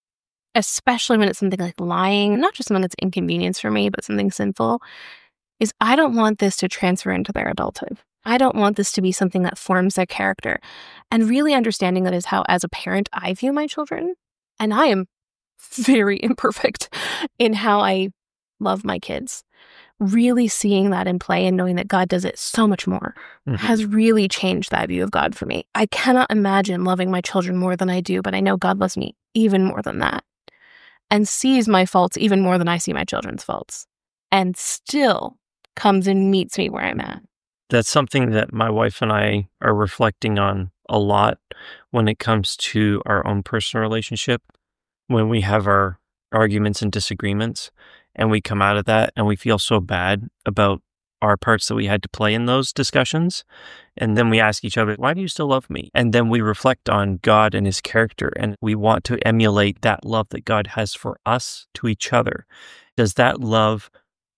Speaker 5: especially when it's something like lying, not just something that's inconvenience for me, but something sinful, is I don't want this to transfer into their adulthood. I don't want this to be something that forms their character. And really understanding that is how, as a parent, I view my children. And I am very imperfect in how I love my kids. Really seeing that in play and knowing that God does it so much more has really changed that view of God for me. I cannot imagine loving my children more than I do, but I know God loves me even more than that and sees my faults even more than I see my children's faults, and still comes and meets me where I'm at.
Speaker 1: That's something that my wife and I are reflecting on a lot when it comes to our own personal relationship. When we have our arguments and disagreements and we come out of that and we feel so bad about our parts that we had to play in those discussions. And then we ask each other, why do you still love me? And then we reflect on God and his character, and we want to emulate that love that God has for us to each other. Does that love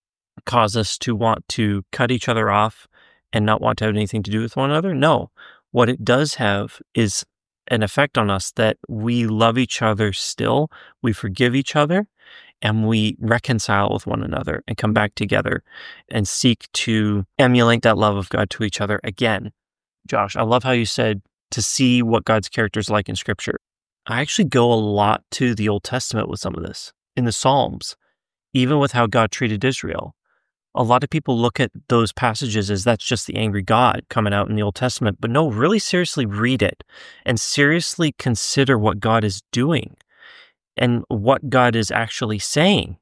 Speaker 1: cause us to want to cut each other off and not want to have anything to do with one another? No. What it does have is an effect on us that we love each other still, we forgive each other, and we reconcile with one another and come back together and seek to emulate that love of God to each other again. Josh, I love how you said to see what God's character is like in Scripture. I actually go a lot to the Old Testament with some of this, in the Psalms, even with how God treated Israel. A lot of people look at those passages as that's just the angry God coming out in the Old Testament, but no, really seriously read it and seriously consider what God is doing and what God is actually saying.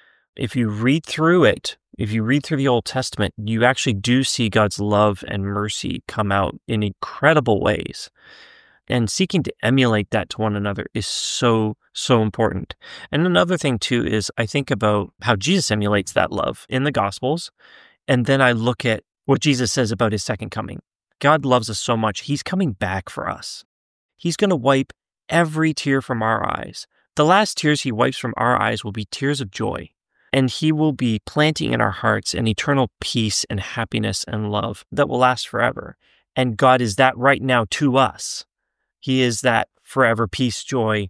Speaker 1: If you read through it, if you read through the Old Testament, you actually do see God's love and mercy come out in incredible ways. And seeking to emulate that to one another is so, so important. And another thing too is I think about how Jesus emulates that love in the Gospels. And then I look at what Jesus says about his second coming. God loves us so much, he's coming back for us. He's going to wipe every tear from our eyes. The last tears he wipes from our eyes will be tears of joy. And he will be planting in our hearts an eternal peace and happiness and love that will last forever. And God is that right now to us. He is that forever peace, joy,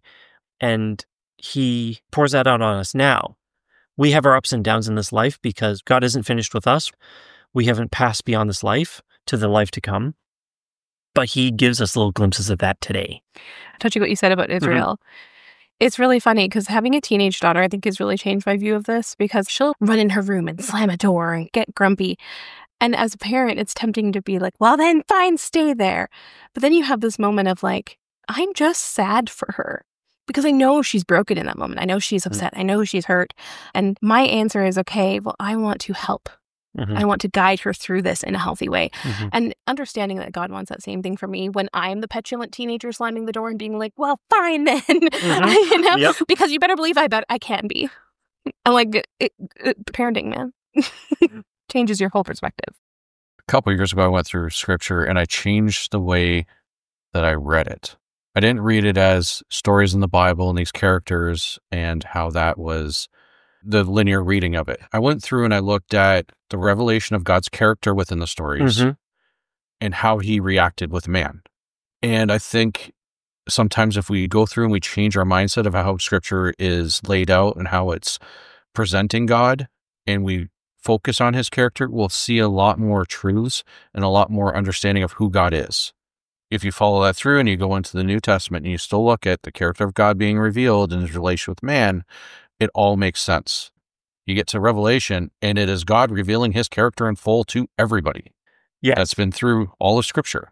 Speaker 1: and he pours that out on us now. We have our ups and downs in this life because God isn't finished with us. We haven't passed beyond this life to the life to come, but he gives us little glimpses of that today.
Speaker 5: Touching what you said about Israel. It's really funny because having a teenage daughter, I think, has really changed my view of this, because she'll run in her room and slam a door and get grumpy. And as a parent, it's tempting to be like, well, then fine, stay there. But then you have this moment of like, I'm just sad for her because I know she's broken in that moment. I know she's upset. I know she's hurt. And my answer is, okay, well, I want to help. I want to guide her through this in a healthy way. And understanding that God wants that same thing for me when I'm the petulant teenager slamming the door and being like, well, fine then, you know, because you better believe I bet I can be. I'm like, parenting, man. Changes your whole perspective.
Speaker 4: A couple of years ago, I went through Scripture and I changed the way that I read it. I didn't read it as stories in the Bible and these characters and how that was the linear reading of it. I went through and I looked at the revelation of God's character within the stories and how he reacted with man. And I think sometimes if we go through and we change our mindset of how Scripture is laid out and how it's presenting God, and we focus on his character, we'll see a lot more truths and a lot more understanding of who God is. If you follow that through and you go into the New Testament and you still look at the character of God being revealed and his relation with man, it all makes sense. You get to Revelation and it is God revealing his character in full to everybody.
Speaker 1: Yeah.
Speaker 4: That's been through all of Scripture.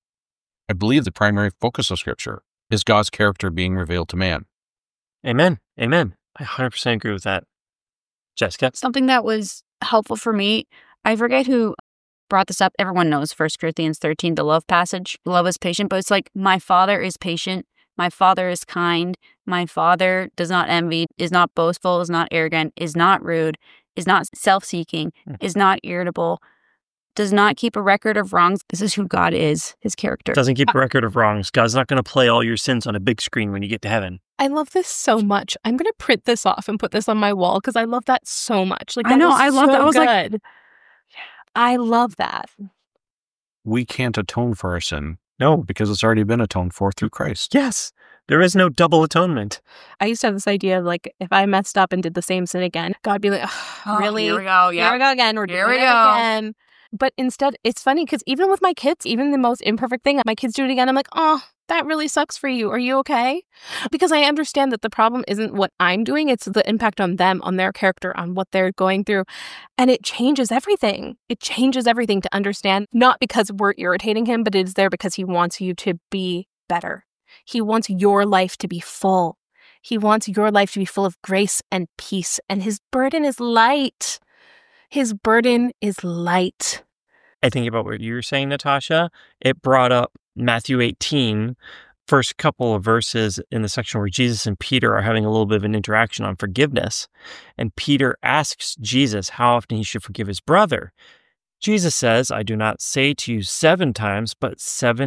Speaker 4: I believe the primary focus of Scripture is God's character being revealed to man.
Speaker 1: Amen. Amen. I 100% agree with that. Jessica?
Speaker 3: Something that was helpful for me, I forget who brought this up. Everyone knows 1 Corinthians 13, the love passage. Love is patient, but it's like, my Father is patient. My Father is kind. My Father does not envy, is not boastful, is not arrogant, is not rude, is not self-seeking, is not irritable, does not keep a record of wrongs. This is who God is, his character.
Speaker 1: Doesn't keep a record of wrongs. God's not going to play all your sins on a big screen when you get to heaven.
Speaker 5: I love this so much. I'm going to print this off and put this on my wall because I love that so much. Like,
Speaker 3: I know, I love that. I was
Speaker 5: like,
Speaker 3: like,
Speaker 5: I love that.
Speaker 4: We can't atone for our sin.
Speaker 1: No.
Speaker 4: Because it's already been atoned for through Christ.
Speaker 1: Yes. There is no double atonement.
Speaker 5: I used to have this idea of like, if I messed up and did the same sin again, God would be like, oh, really?
Speaker 3: Here we go.
Speaker 5: Here we go again. We're
Speaker 3: Here
Speaker 5: doing
Speaker 3: we
Speaker 5: it
Speaker 3: go.
Speaker 5: again. But instead, it's funny because even with my kids, even the most imperfect thing, my kids do it again. I'm like, oh, that really sucks for you. Are you okay? Because I understand that the problem isn't what I'm doing. It's the impact on them, on their character, on what they're going through. And it changes everything. It changes everything to understand, not because we're irritating him, but it's there because he wants you to be better. He wants your life to be full. He wants your life to be full of grace and peace. And his burden is light. His burden is light.
Speaker 1: I think about what you were saying, Natasha. It brought up Matthew 18, first couple of verses in the section where Jesus and Peter are having a little bit of an interaction on forgiveness. And Peter asks Jesus how often he should forgive his brother. Jesus says, I do not say to you 7 times, but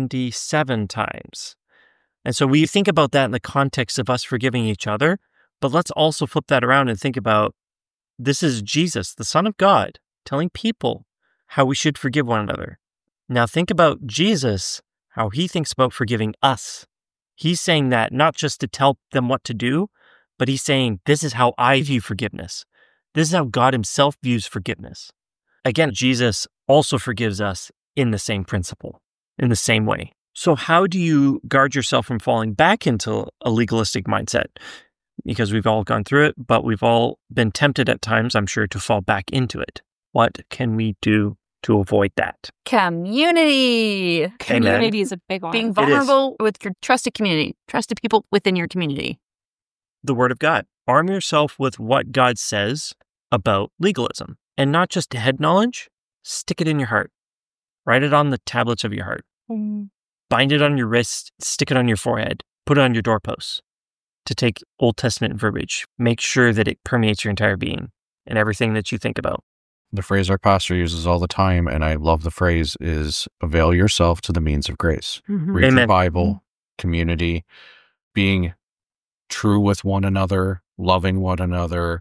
Speaker 1: 77 times. And so we think about that in the context of us forgiving each other, but let's also flip that around and think about this is Jesus, the Son of God, telling people how we should forgive one another. Now think about Jesus, how he thinks about forgiving us. He's saying that not just to tell them what to do, but he's saying, this is how I view forgiveness. This is how God himself views forgiveness. Again, Jesus also forgives us in the same principle, in the same way. So how do you guard yourself from falling back into a legalistic mindset? Because we've all gone through it, but we've all been tempted at times, I'm sure, to fall back into it. What can we do to avoid that?
Speaker 3: Community.
Speaker 5: Community is a big one.
Speaker 3: Being vulnerable with your trusted community, trusted people within your community.
Speaker 1: The Word of God. Arm yourself with what God says about legalism. And not just head knowledge, stick it in your heart. Write it on the tablets of your heart. Bind it on your wrist, stick it on your forehead, put it on your doorposts. To take Old Testament verbiage, make sure that it permeates your entire being and everything that you think about.
Speaker 4: The phrase our pastor uses all the time, and I love the phrase, is avail yourself to the means of grace. Read
Speaker 1: Amen.
Speaker 4: your Bible, community, being true with one another, loving one another,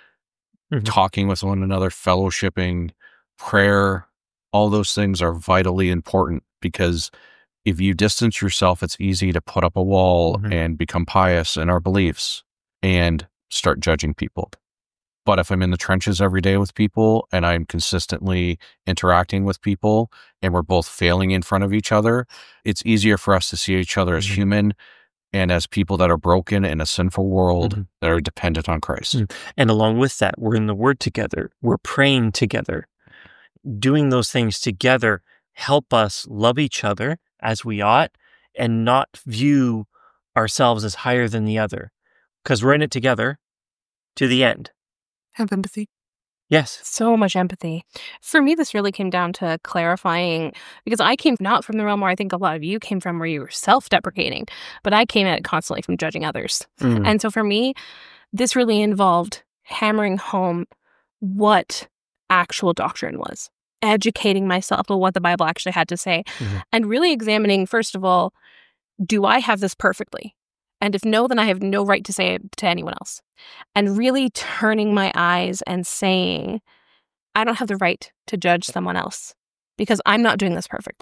Speaker 4: talking with one another, fellowshipping, prayer. All those things are vitally important because if you distance yourself, it's easy to put up a wall and become pious in our beliefs and start judging people. But if I'm in the trenches every day with people and I'm consistently interacting with people and we're both failing in front of each other, it's easier for us to see each other as human and as people that are broken in a sinful world that are dependent on Christ.
Speaker 1: And along with that, we're in the Word together. We're praying together. Doing those things together help us love each other as we ought and not view ourselves as higher than the other because we're in it together to the end.
Speaker 2: Have empathy.
Speaker 1: Yes.
Speaker 5: So much empathy. For me, this really came down to clarifying, because I came not from the realm where I think a lot of you came from, where you were self-deprecating, but I came at it constantly from judging others. And so for me, this really involved hammering home what actual doctrine was, educating myself on what the Bible actually had to say, and really examining, first of all, do I have this perfectly? And if no, then I have no right to say it to anyone else. And really turning my eyes and saying, I don't have the right to judge someone else because I'm not doing this perfectly.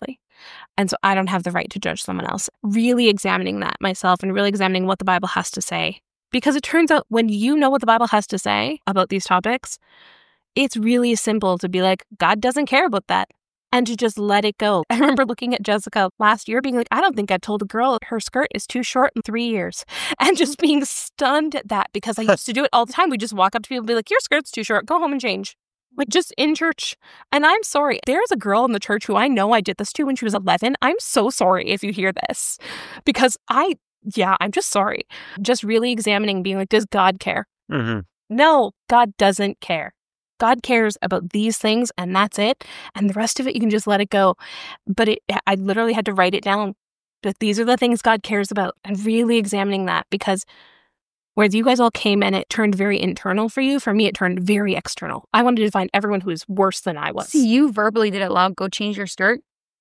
Speaker 5: And so I don't have the right to judge someone else. Really examining that myself and really examining what the Bible has to say. Because it turns out when you know what the Bible has to say about these topics, it's really simple to be like, God doesn't care about that. And to just let it go. I remember looking at Jessica last year being like, I don't think I told a girl her skirt is too short in 3 years. And just being stunned at that because I used to do it all the time. We just walk up to people and be like, your skirt's too short. Go home and change. Like just in church. And I'm sorry. There's a girl in the church who I know I did this to when she was 11. I'm so sorry if you hear this. Because I'm just sorry. Just really examining, being like, does God care?
Speaker 1: Mm-hmm.
Speaker 5: No, God doesn't care. God cares about these things and that's it. And the rest of it, you can just let it go. But I literally had to write it down. But these are the things God cares about and really examining that because whereas you guys all came and it turned very internal for you, for me, it turned very external. I wanted to find everyone who was worse than I was.
Speaker 3: See, you verbally did it loud, go change your skirt.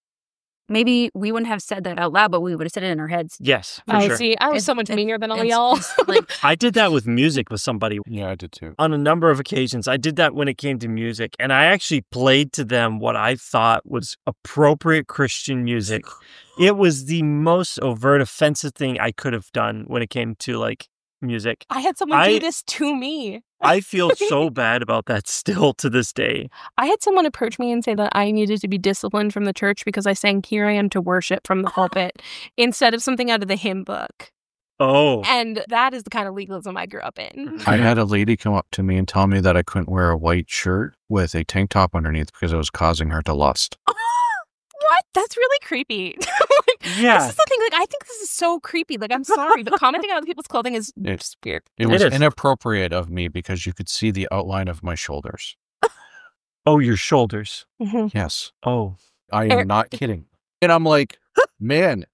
Speaker 3: Maybe we wouldn't have said that out loud, but we would have said it in our heads.
Speaker 1: Yes, for sure.
Speaker 5: See, I was so much meaner than all y'all.
Speaker 3: Like,
Speaker 1: I did that with music with somebody
Speaker 4: Yeah, I did too.
Speaker 1: on a number of occasions. I did that when it came to music, and I actually played to them what I thought was appropriate Christian music. It was the most overt, offensive thing I could have done when it came to like music.
Speaker 5: I had someone do this to me.
Speaker 1: I feel so bad about that still to this day.
Speaker 5: I had someone approach me and say that I needed to be disciplined from the church because I sang Here I Am to Worship from the pulpit instead of something out of the hymn book.
Speaker 1: Oh.
Speaker 5: And that is the kind of legalism I grew up in.
Speaker 4: I had a lady come up to me and tell me that I couldn't wear a white shirt with a tank top underneath because it was causing her to lust.
Speaker 5: What? That's really creepy.
Speaker 1: Yeah.
Speaker 5: This is the thing. Like, I think this is so creepy. Like, I'm sorry, but commenting on other people's clothing is just weird.
Speaker 4: It was
Speaker 1: is.
Speaker 4: inappropriate of me because you could see the outline of my shoulders.
Speaker 1: Oh, your shoulders.
Speaker 5: Mm-hmm.
Speaker 4: Yes.
Speaker 1: Oh.
Speaker 4: I am not kidding. And I'm like, man,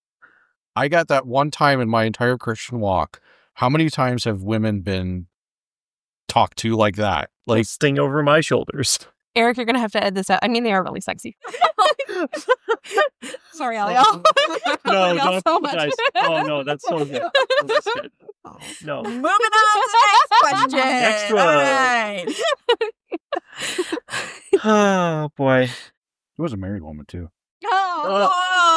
Speaker 4: I got that one time in my entire Christian walk. How many times have women been talked to like that? Like,
Speaker 1: Sting over my shoulders.
Speaker 5: Eric, you're going to have to edit this out. I mean, they are really sexy. Sorry, all y'all.
Speaker 1: No,
Speaker 5: Y'all
Speaker 1: don't
Speaker 5: so much.
Speaker 1: apologize. Oh, no, that's so good. That's good. No.
Speaker 3: moving on to the next question.
Speaker 1: Next one.
Speaker 3: All right.
Speaker 1: Oh, boy.
Speaker 4: it was a married woman too.
Speaker 3: Oh,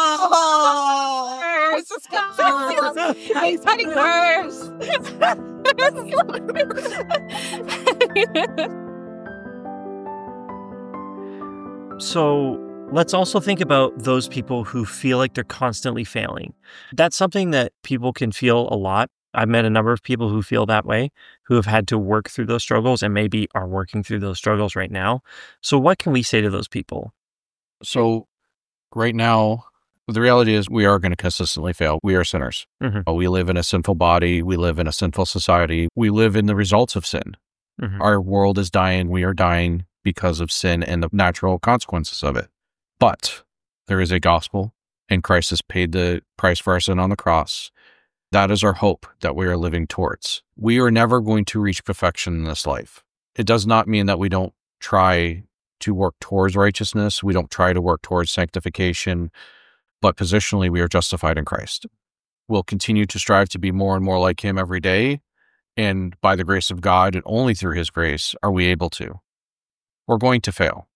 Speaker 5: He's fighting worse.
Speaker 1: So let's also think about those people who feel like they're constantly failing. That's something that people can feel a lot. I've met a number of people who feel that way, who have had to work through those struggles and maybe are working through those struggles right now. So what can we say to those people?
Speaker 4: So right now, the reality is we are going to consistently fail. We are sinners.
Speaker 1: Mhm.
Speaker 4: We live in a sinful body. We live in a sinful society. We live in the results of sin.
Speaker 1: Mhm.
Speaker 4: Our world is dying. We are dying because of sin and the natural consequences of it. But there is a gospel, and Christ has paid the price for our sin on the cross. That is our hope that we are living towards. We are never going to reach perfection in this life. It does not mean that we don't try to work towards righteousness. We don't try to work towards sanctification, but positionally we are justified in Christ. We'll continue to strive to be more and more like him every day. And by the grace of God and only through his grace are we able to. We're going to fail.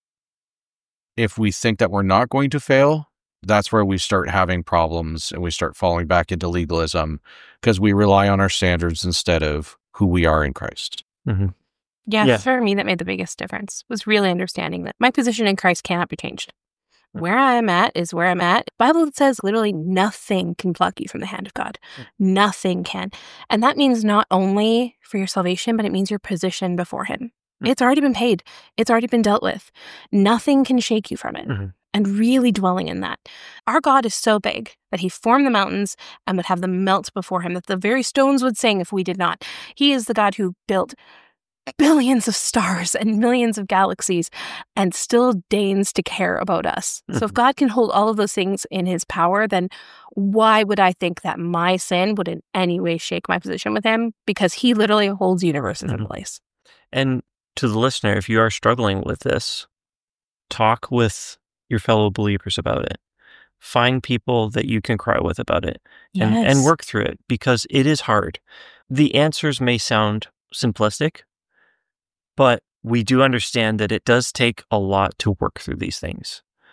Speaker 4: If we think that we're not going to fail, that's where we start having problems and we start falling back into legalism because we rely on our standards instead of who we are in Christ.
Speaker 1: Mhm.
Speaker 5: Yeah, for me, that made the biggest difference, was really understanding that my position in Christ cannot be changed. Where I am at is where I'm at. The Bible says literally nothing can pluck you from the hand of God. Nothing can. And that means not only for your salvation, but it means your position before him. It's already been paid. It's already been dealt with. Nothing can shake you from it.
Speaker 1: Mhm.
Speaker 5: And really dwelling in that. Our God is so big that he formed the mountains and would have them melt before him, that the very stones would sing if we did not. He is the God who built billions of stars and millions of galaxies and still deigns to care about us. So if God can hold all of those things in his power, then why would I think that my sin would in any way shake my position with him? Because he literally holds universes in place.
Speaker 1: And to the listener, if you are struggling with this, talk with your fellow believers about it. Find people that you can cry with about it and work through it, because it is hard. The answers may sound simplistic, but we do understand that it does take a lot to work through these things.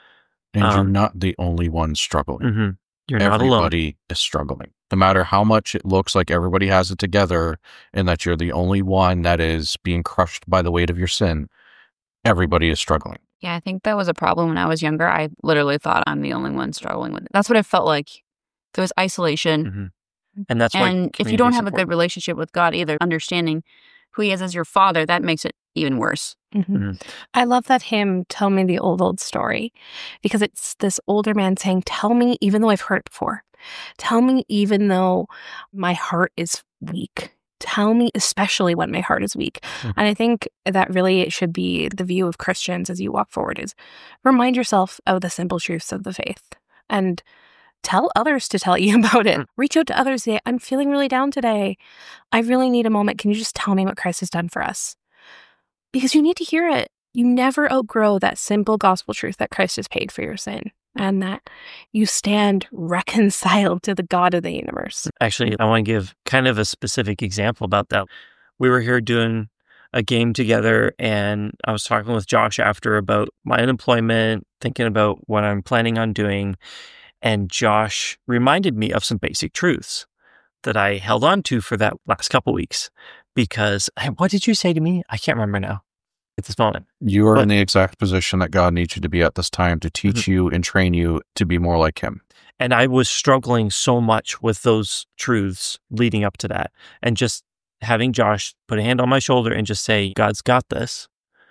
Speaker 4: And you're not the only one struggling.
Speaker 1: Mm-hmm. You're not alone.
Speaker 4: Everybody is struggling. No matter how much it looks like everybody has it together and that you're the only one that is being crushed by the weight of your sin, everybody is struggling.
Speaker 3: Yeah, I think that was a problem when I was younger. I literally thought I'm the only one struggling with it. That's what it felt like. There was isolation.
Speaker 1: Mm-hmm. And that's why.
Speaker 3: And if you don't have a good relationship with God either, understanding who he is as your father, that makes it even worse.
Speaker 5: Mm-hmm.
Speaker 1: Mm-hmm.
Speaker 5: I love that hymn, Tell Me the Old Story, because it's this older man saying, tell me even though I've heard it before. Tell me even though my heart is weak. Tell me especially when my heart is weak.
Speaker 1: Mm-hmm.
Speaker 5: And I think that really it should be the view of Christians as you walk forward is remind yourself of the simple truths of the faith and tell others to tell you about it. Reach out to others. Say, I'm feeling really down today. I really need a moment. Can you just tell me what Christ has done for us? Because you need to hear it. You never outgrow that simple gospel truth that Christ has paid for your sin and that you stand reconciled to the God of the universe.
Speaker 1: Actually, I want to give kind of a specific example about that. We were here doing a game together, and I was talking with Josh after about my unemployment, thinking about what I'm planning on doing. And Josh reminded me of some basic truths that I held on to for that last couple weeks. Because, what did you say to me? I can't remember now at this moment.
Speaker 4: You are in the exact position that God needs you to be at this time to teach you and train you to be more like him.
Speaker 1: And I was struggling so much with those truths leading up to that. And just having Josh put a hand on my shoulder and just say, God's got this.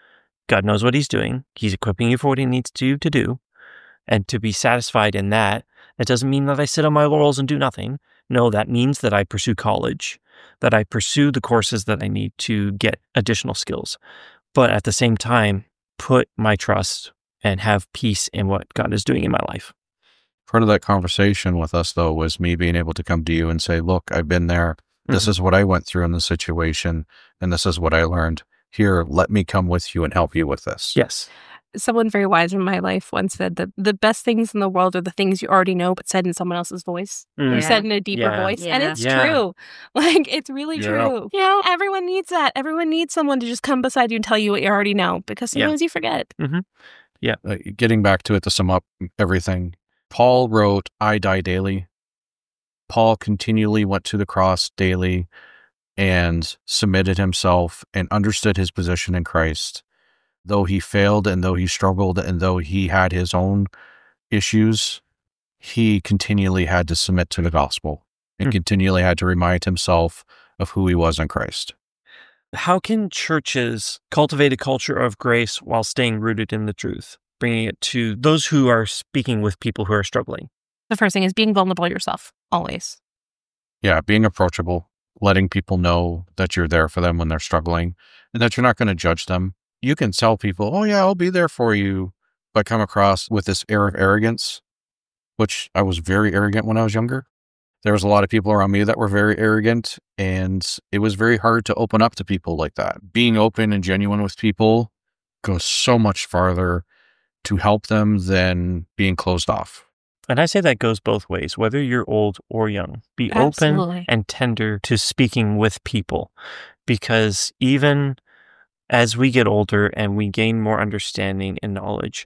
Speaker 1: God knows what he's doing. He's equipping you for what he needs you to do. And to be satisfied in that, it doesn't mean that I sit on my laurels and do nothing. No, that means that I pursue college, that I pursue the courses that I need to get additional skills. But at the same time, put my trust and have peace in what God is doing in my life.
Speaker 4: Part of that conversation with us, though, was me being able to come to you and say, look, I've been there. This is what I went through in the situation, and this is what I learned. Here, let me come with you and help you with this.
Speaker 1: Yes.
Speaker 5: Someone very wise in my life once said that the best things in the world are the things you already know, but said in someone else's voice. Or said in a deeper voice.
Speaker 3: Yeah.
Speaker 5: And it's true. Like, it's really true. You know, everyone needs that. Everyone needs someone to just come beside you and tell you what you already know, because sometimes you forget.
Speaker 1: Mm-hmm. Yeah.
Speaker 4: Getting back to it to sum up everything, Paul wrote, I die daily. Paul continually went to the cross daily and submitted himself and understood his position in Christ. Though he failed and though he struggled and though he had his own issues, he continually had to submit to the gospel and continually had to remind himself of who he was in Christ.
Speaker 1: How can churches cultivate a culture of grace while staying rooted in the truth, bringing it to those who are speaking with people who are struggling?
Speaker 5: The first thing is being vulnerable yourself, always.
Speaker 4: Yeah, being approachable, letting people know that you're there for them when they're struggling and that you're not going to judge them. You can tell people, oh yeah, I'll be there for you, but come across with this air of arrogance, which I was very arrogant when I was younger. There was a lot of people around me that were very arrogant, and it was very hard to open up to people like that. Being open and genuine with people goes so much farther to help them than being closed off.
Speaker 1: And I say that goes both ways, whether you're old or young. Be
Speaker 5: Absolutely.
Speaker 1: open and tender to speaking with people, because even as we get older and we gain more understanding and knowledge,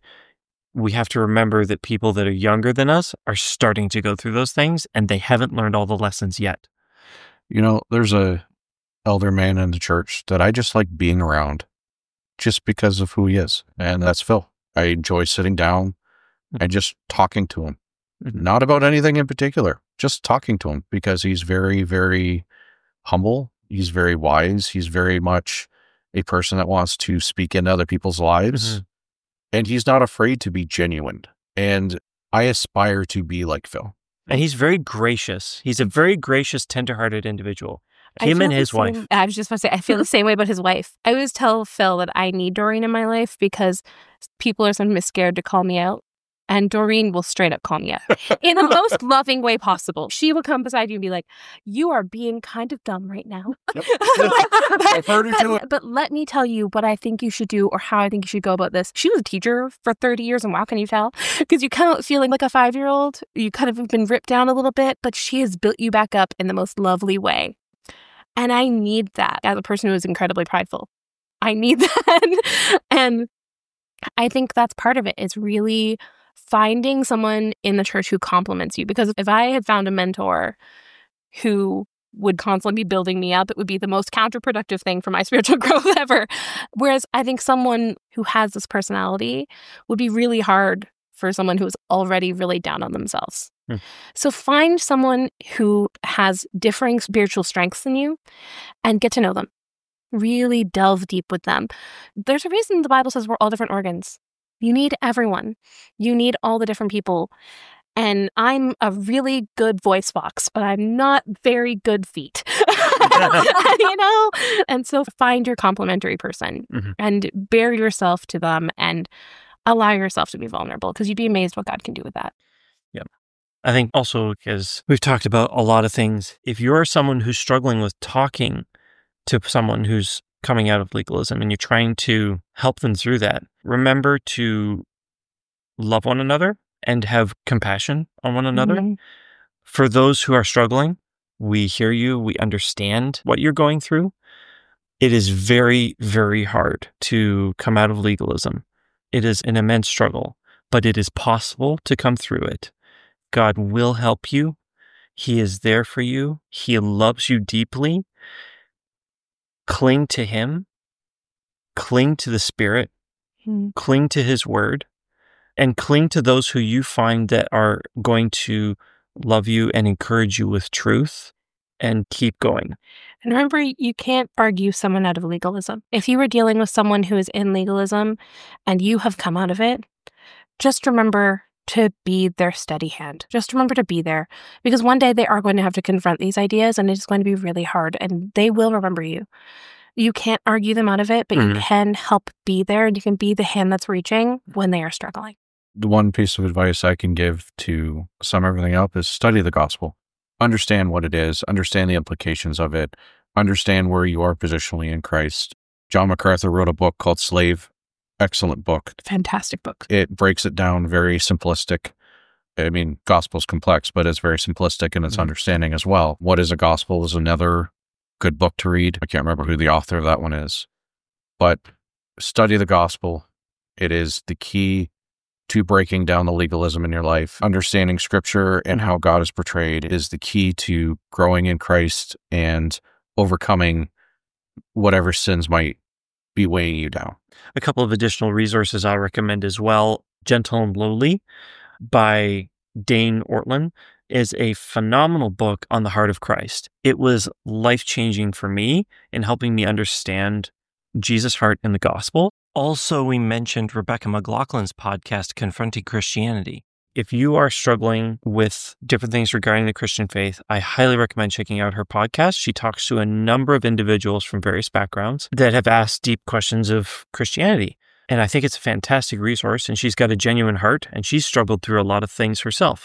Speaker 1: we have to remember that people that are younger than us are starting to go through those things and they haven't learned all the lessons yet.
Speaker 4: You know, there's a elder man in the church that I just like being around just because of who he is. And that's Phil. I enjoy sitting down and just talking to him. Not about anything in particular, just talking to him because he's very, very humble. He's very wise. He's very much a person that wants to speak into other people's lives. And he's not afraid to be genuine. And I aspire to be like Phil.
Speaker 1: And he's very gracious. He's a very gracious, tender-hearted individual. Him and his wife.
Speaker 5: I was just about to say, I feel the same way about his wife. I always tell Phil that I need Doreen in my life because people are sometimes scared to call me out. And Doreen will straight up call me out in the most loving way possible. She will come beside you and be like, you are being kind of dumb right now.
Speaker 4: Yep. I've heard her do it.
Speaker 5: But let me tell you what I think you should do or how I think you should go about this. She was a teacher for 30 years, and wow, can you tell? Because you come out feeling like a 5-year-old. You kind of have been ripped down a little bit, but she has built you back up in the most lovely way. And I need that as a person who is incredibly prideful. I need that. And I think that's part of it, is really finding someone in the church who compliments you. Because if I had found a mentor who would constantly be building me up, it would be the most counterproductive thing for my spiritual growth ever. Whereas I think someone who has this personality would be really hard for someone who's already really down on themselves. So find someone who has differing spiritual strengths than you and get to know them. Really delve deep with them. There's a reason the Bible says we're all different organs. You need everyone. You need all the different people. And I'm a really good voice box, but I'm not very good feet. And so find your complementary person and bare yourself to them and allow yourself to be vulnerable, because you'd be amazed what God can do with that.
Speaker 1: Yeah. I think also, because we've talked about a lot of things, if you're someone who's struggling with talking to someone who's coming out of legalism and you're trying to help them through that, remember to love one another and have compassion on one another. For those who are struggling, we hear you, we understand what you're going through. It is very, very hard to come out of legalism. It is an immense struggle, but it is possible to come through it. God will help you. He is there for you. He loves you deeply. Cling to Him. Cling to the Spirit. Cling to His Word. And cling to those who you find that are going to love you and encourage you with truth, and keep going.
Speaker 5: And remember, you can't argue someone out of legalism. If you were dealing with someone who is in legalism and you have come out of it, just remember to be their steady hand. Just remember to be there, because one day they are going to have to confront these ideas and it's going to be really hard, and they will remember you. You can't argue them out of it, but you can help be there, and you can be the hand that's reaching when they are struggling.
Speaker 4: The one piece of advice I can give to sum everything up is study the gospel. Understand what it is, understand the implications of it, understand where you are positionally in Christ. John MacArthur wrote a book called Slave. Excellent book.
Speaker 5: Fantastic book.
Speaker 4: It breaks it down very simplistic. I mean, gospel's complex, but it's very simplistic in its understanding as well. What is a gospel is another good book to read. I can't remember who the author of that one is, but study the gospel. It is the key to breaking down the legalism in your life. Understanding scripture and how God is portrayed is the key to growing in Christ and overcoming whatever sins might be weighing you down.
Speaker 1: A couple of additional resources I'll recommend as well. Gentle and Lowly by Dane Ortlund is a phenomenal book on the heart of Christ. It was life-changing for me in helping me understand Jesus' heart in the gospel. Also, we mentioned Rebecca McLaughlin's podcast, Confronting Christianity. If you are struggling with different things regarding the Christian faith, I highly recommend checking out her podcast. She talks to a number of individuals from various backgrounds that have asked deep questions of Christianity. And I think it's a fantastic resource, and she's got a genuine heart, and she's struggled through a lot of things herself.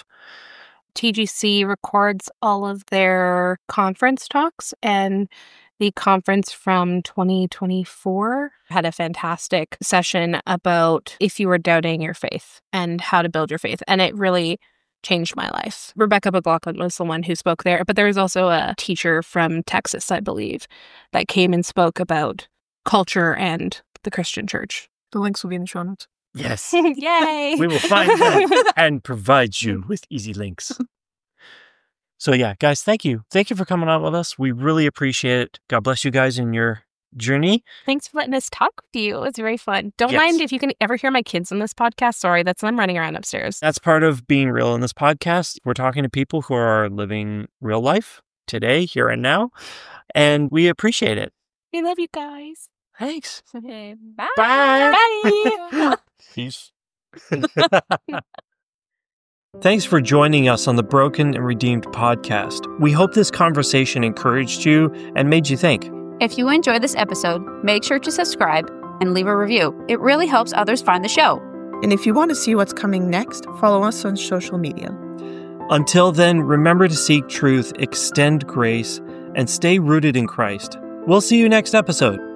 Speaker 5: TGC records all of their conference talks, and the conference from 2024 had a fantastic session about if you were doubting your faith and how to build your faith. And it really changed my life. Rebecca McLaughlin was the one who spoke there, but there was also a teacher from Texas, I believe, that came and spoke about culture and the Christian church.
Speaker 2: The links will be in the show notes.
Speaker 1: Yes.
Speaker 5: Yay!
Speaker 1: We will find them and provide you with easy links. So yeah, guys, thank you. Thank you for coming on with us. We really appreciate it. God bless you guys in your journey.
Speaker 5: Thanks for letting us talk with you. It was very fun. Don't mind if you can ever hear my kids in this podcast. Sorry, that's them running around upstairs.
Speaker 1: That's part of being real in this podcast. We're talking to people who are living real life today, here and now, and we appreciate it.
Speaker 5: We love you guys.
Speaker 1: Thanks.
Speaker 5: Okay, bye.
Speaker 1: Bye. Peace. Thanks for joining us on the Broken and Redeemed podcast. We hope this conversation encouraged you and made you think.
Speaker 3: If you enjoyed this episode, make sure to subscribe and leave a review. It really helps others find the show.
Speaker 2: And if you want to see what's coming next, follow us on social media.
Speaker 1: Until then, remember to seek truth, extend grace, and stay rooted in Christ. We'll see you next episode.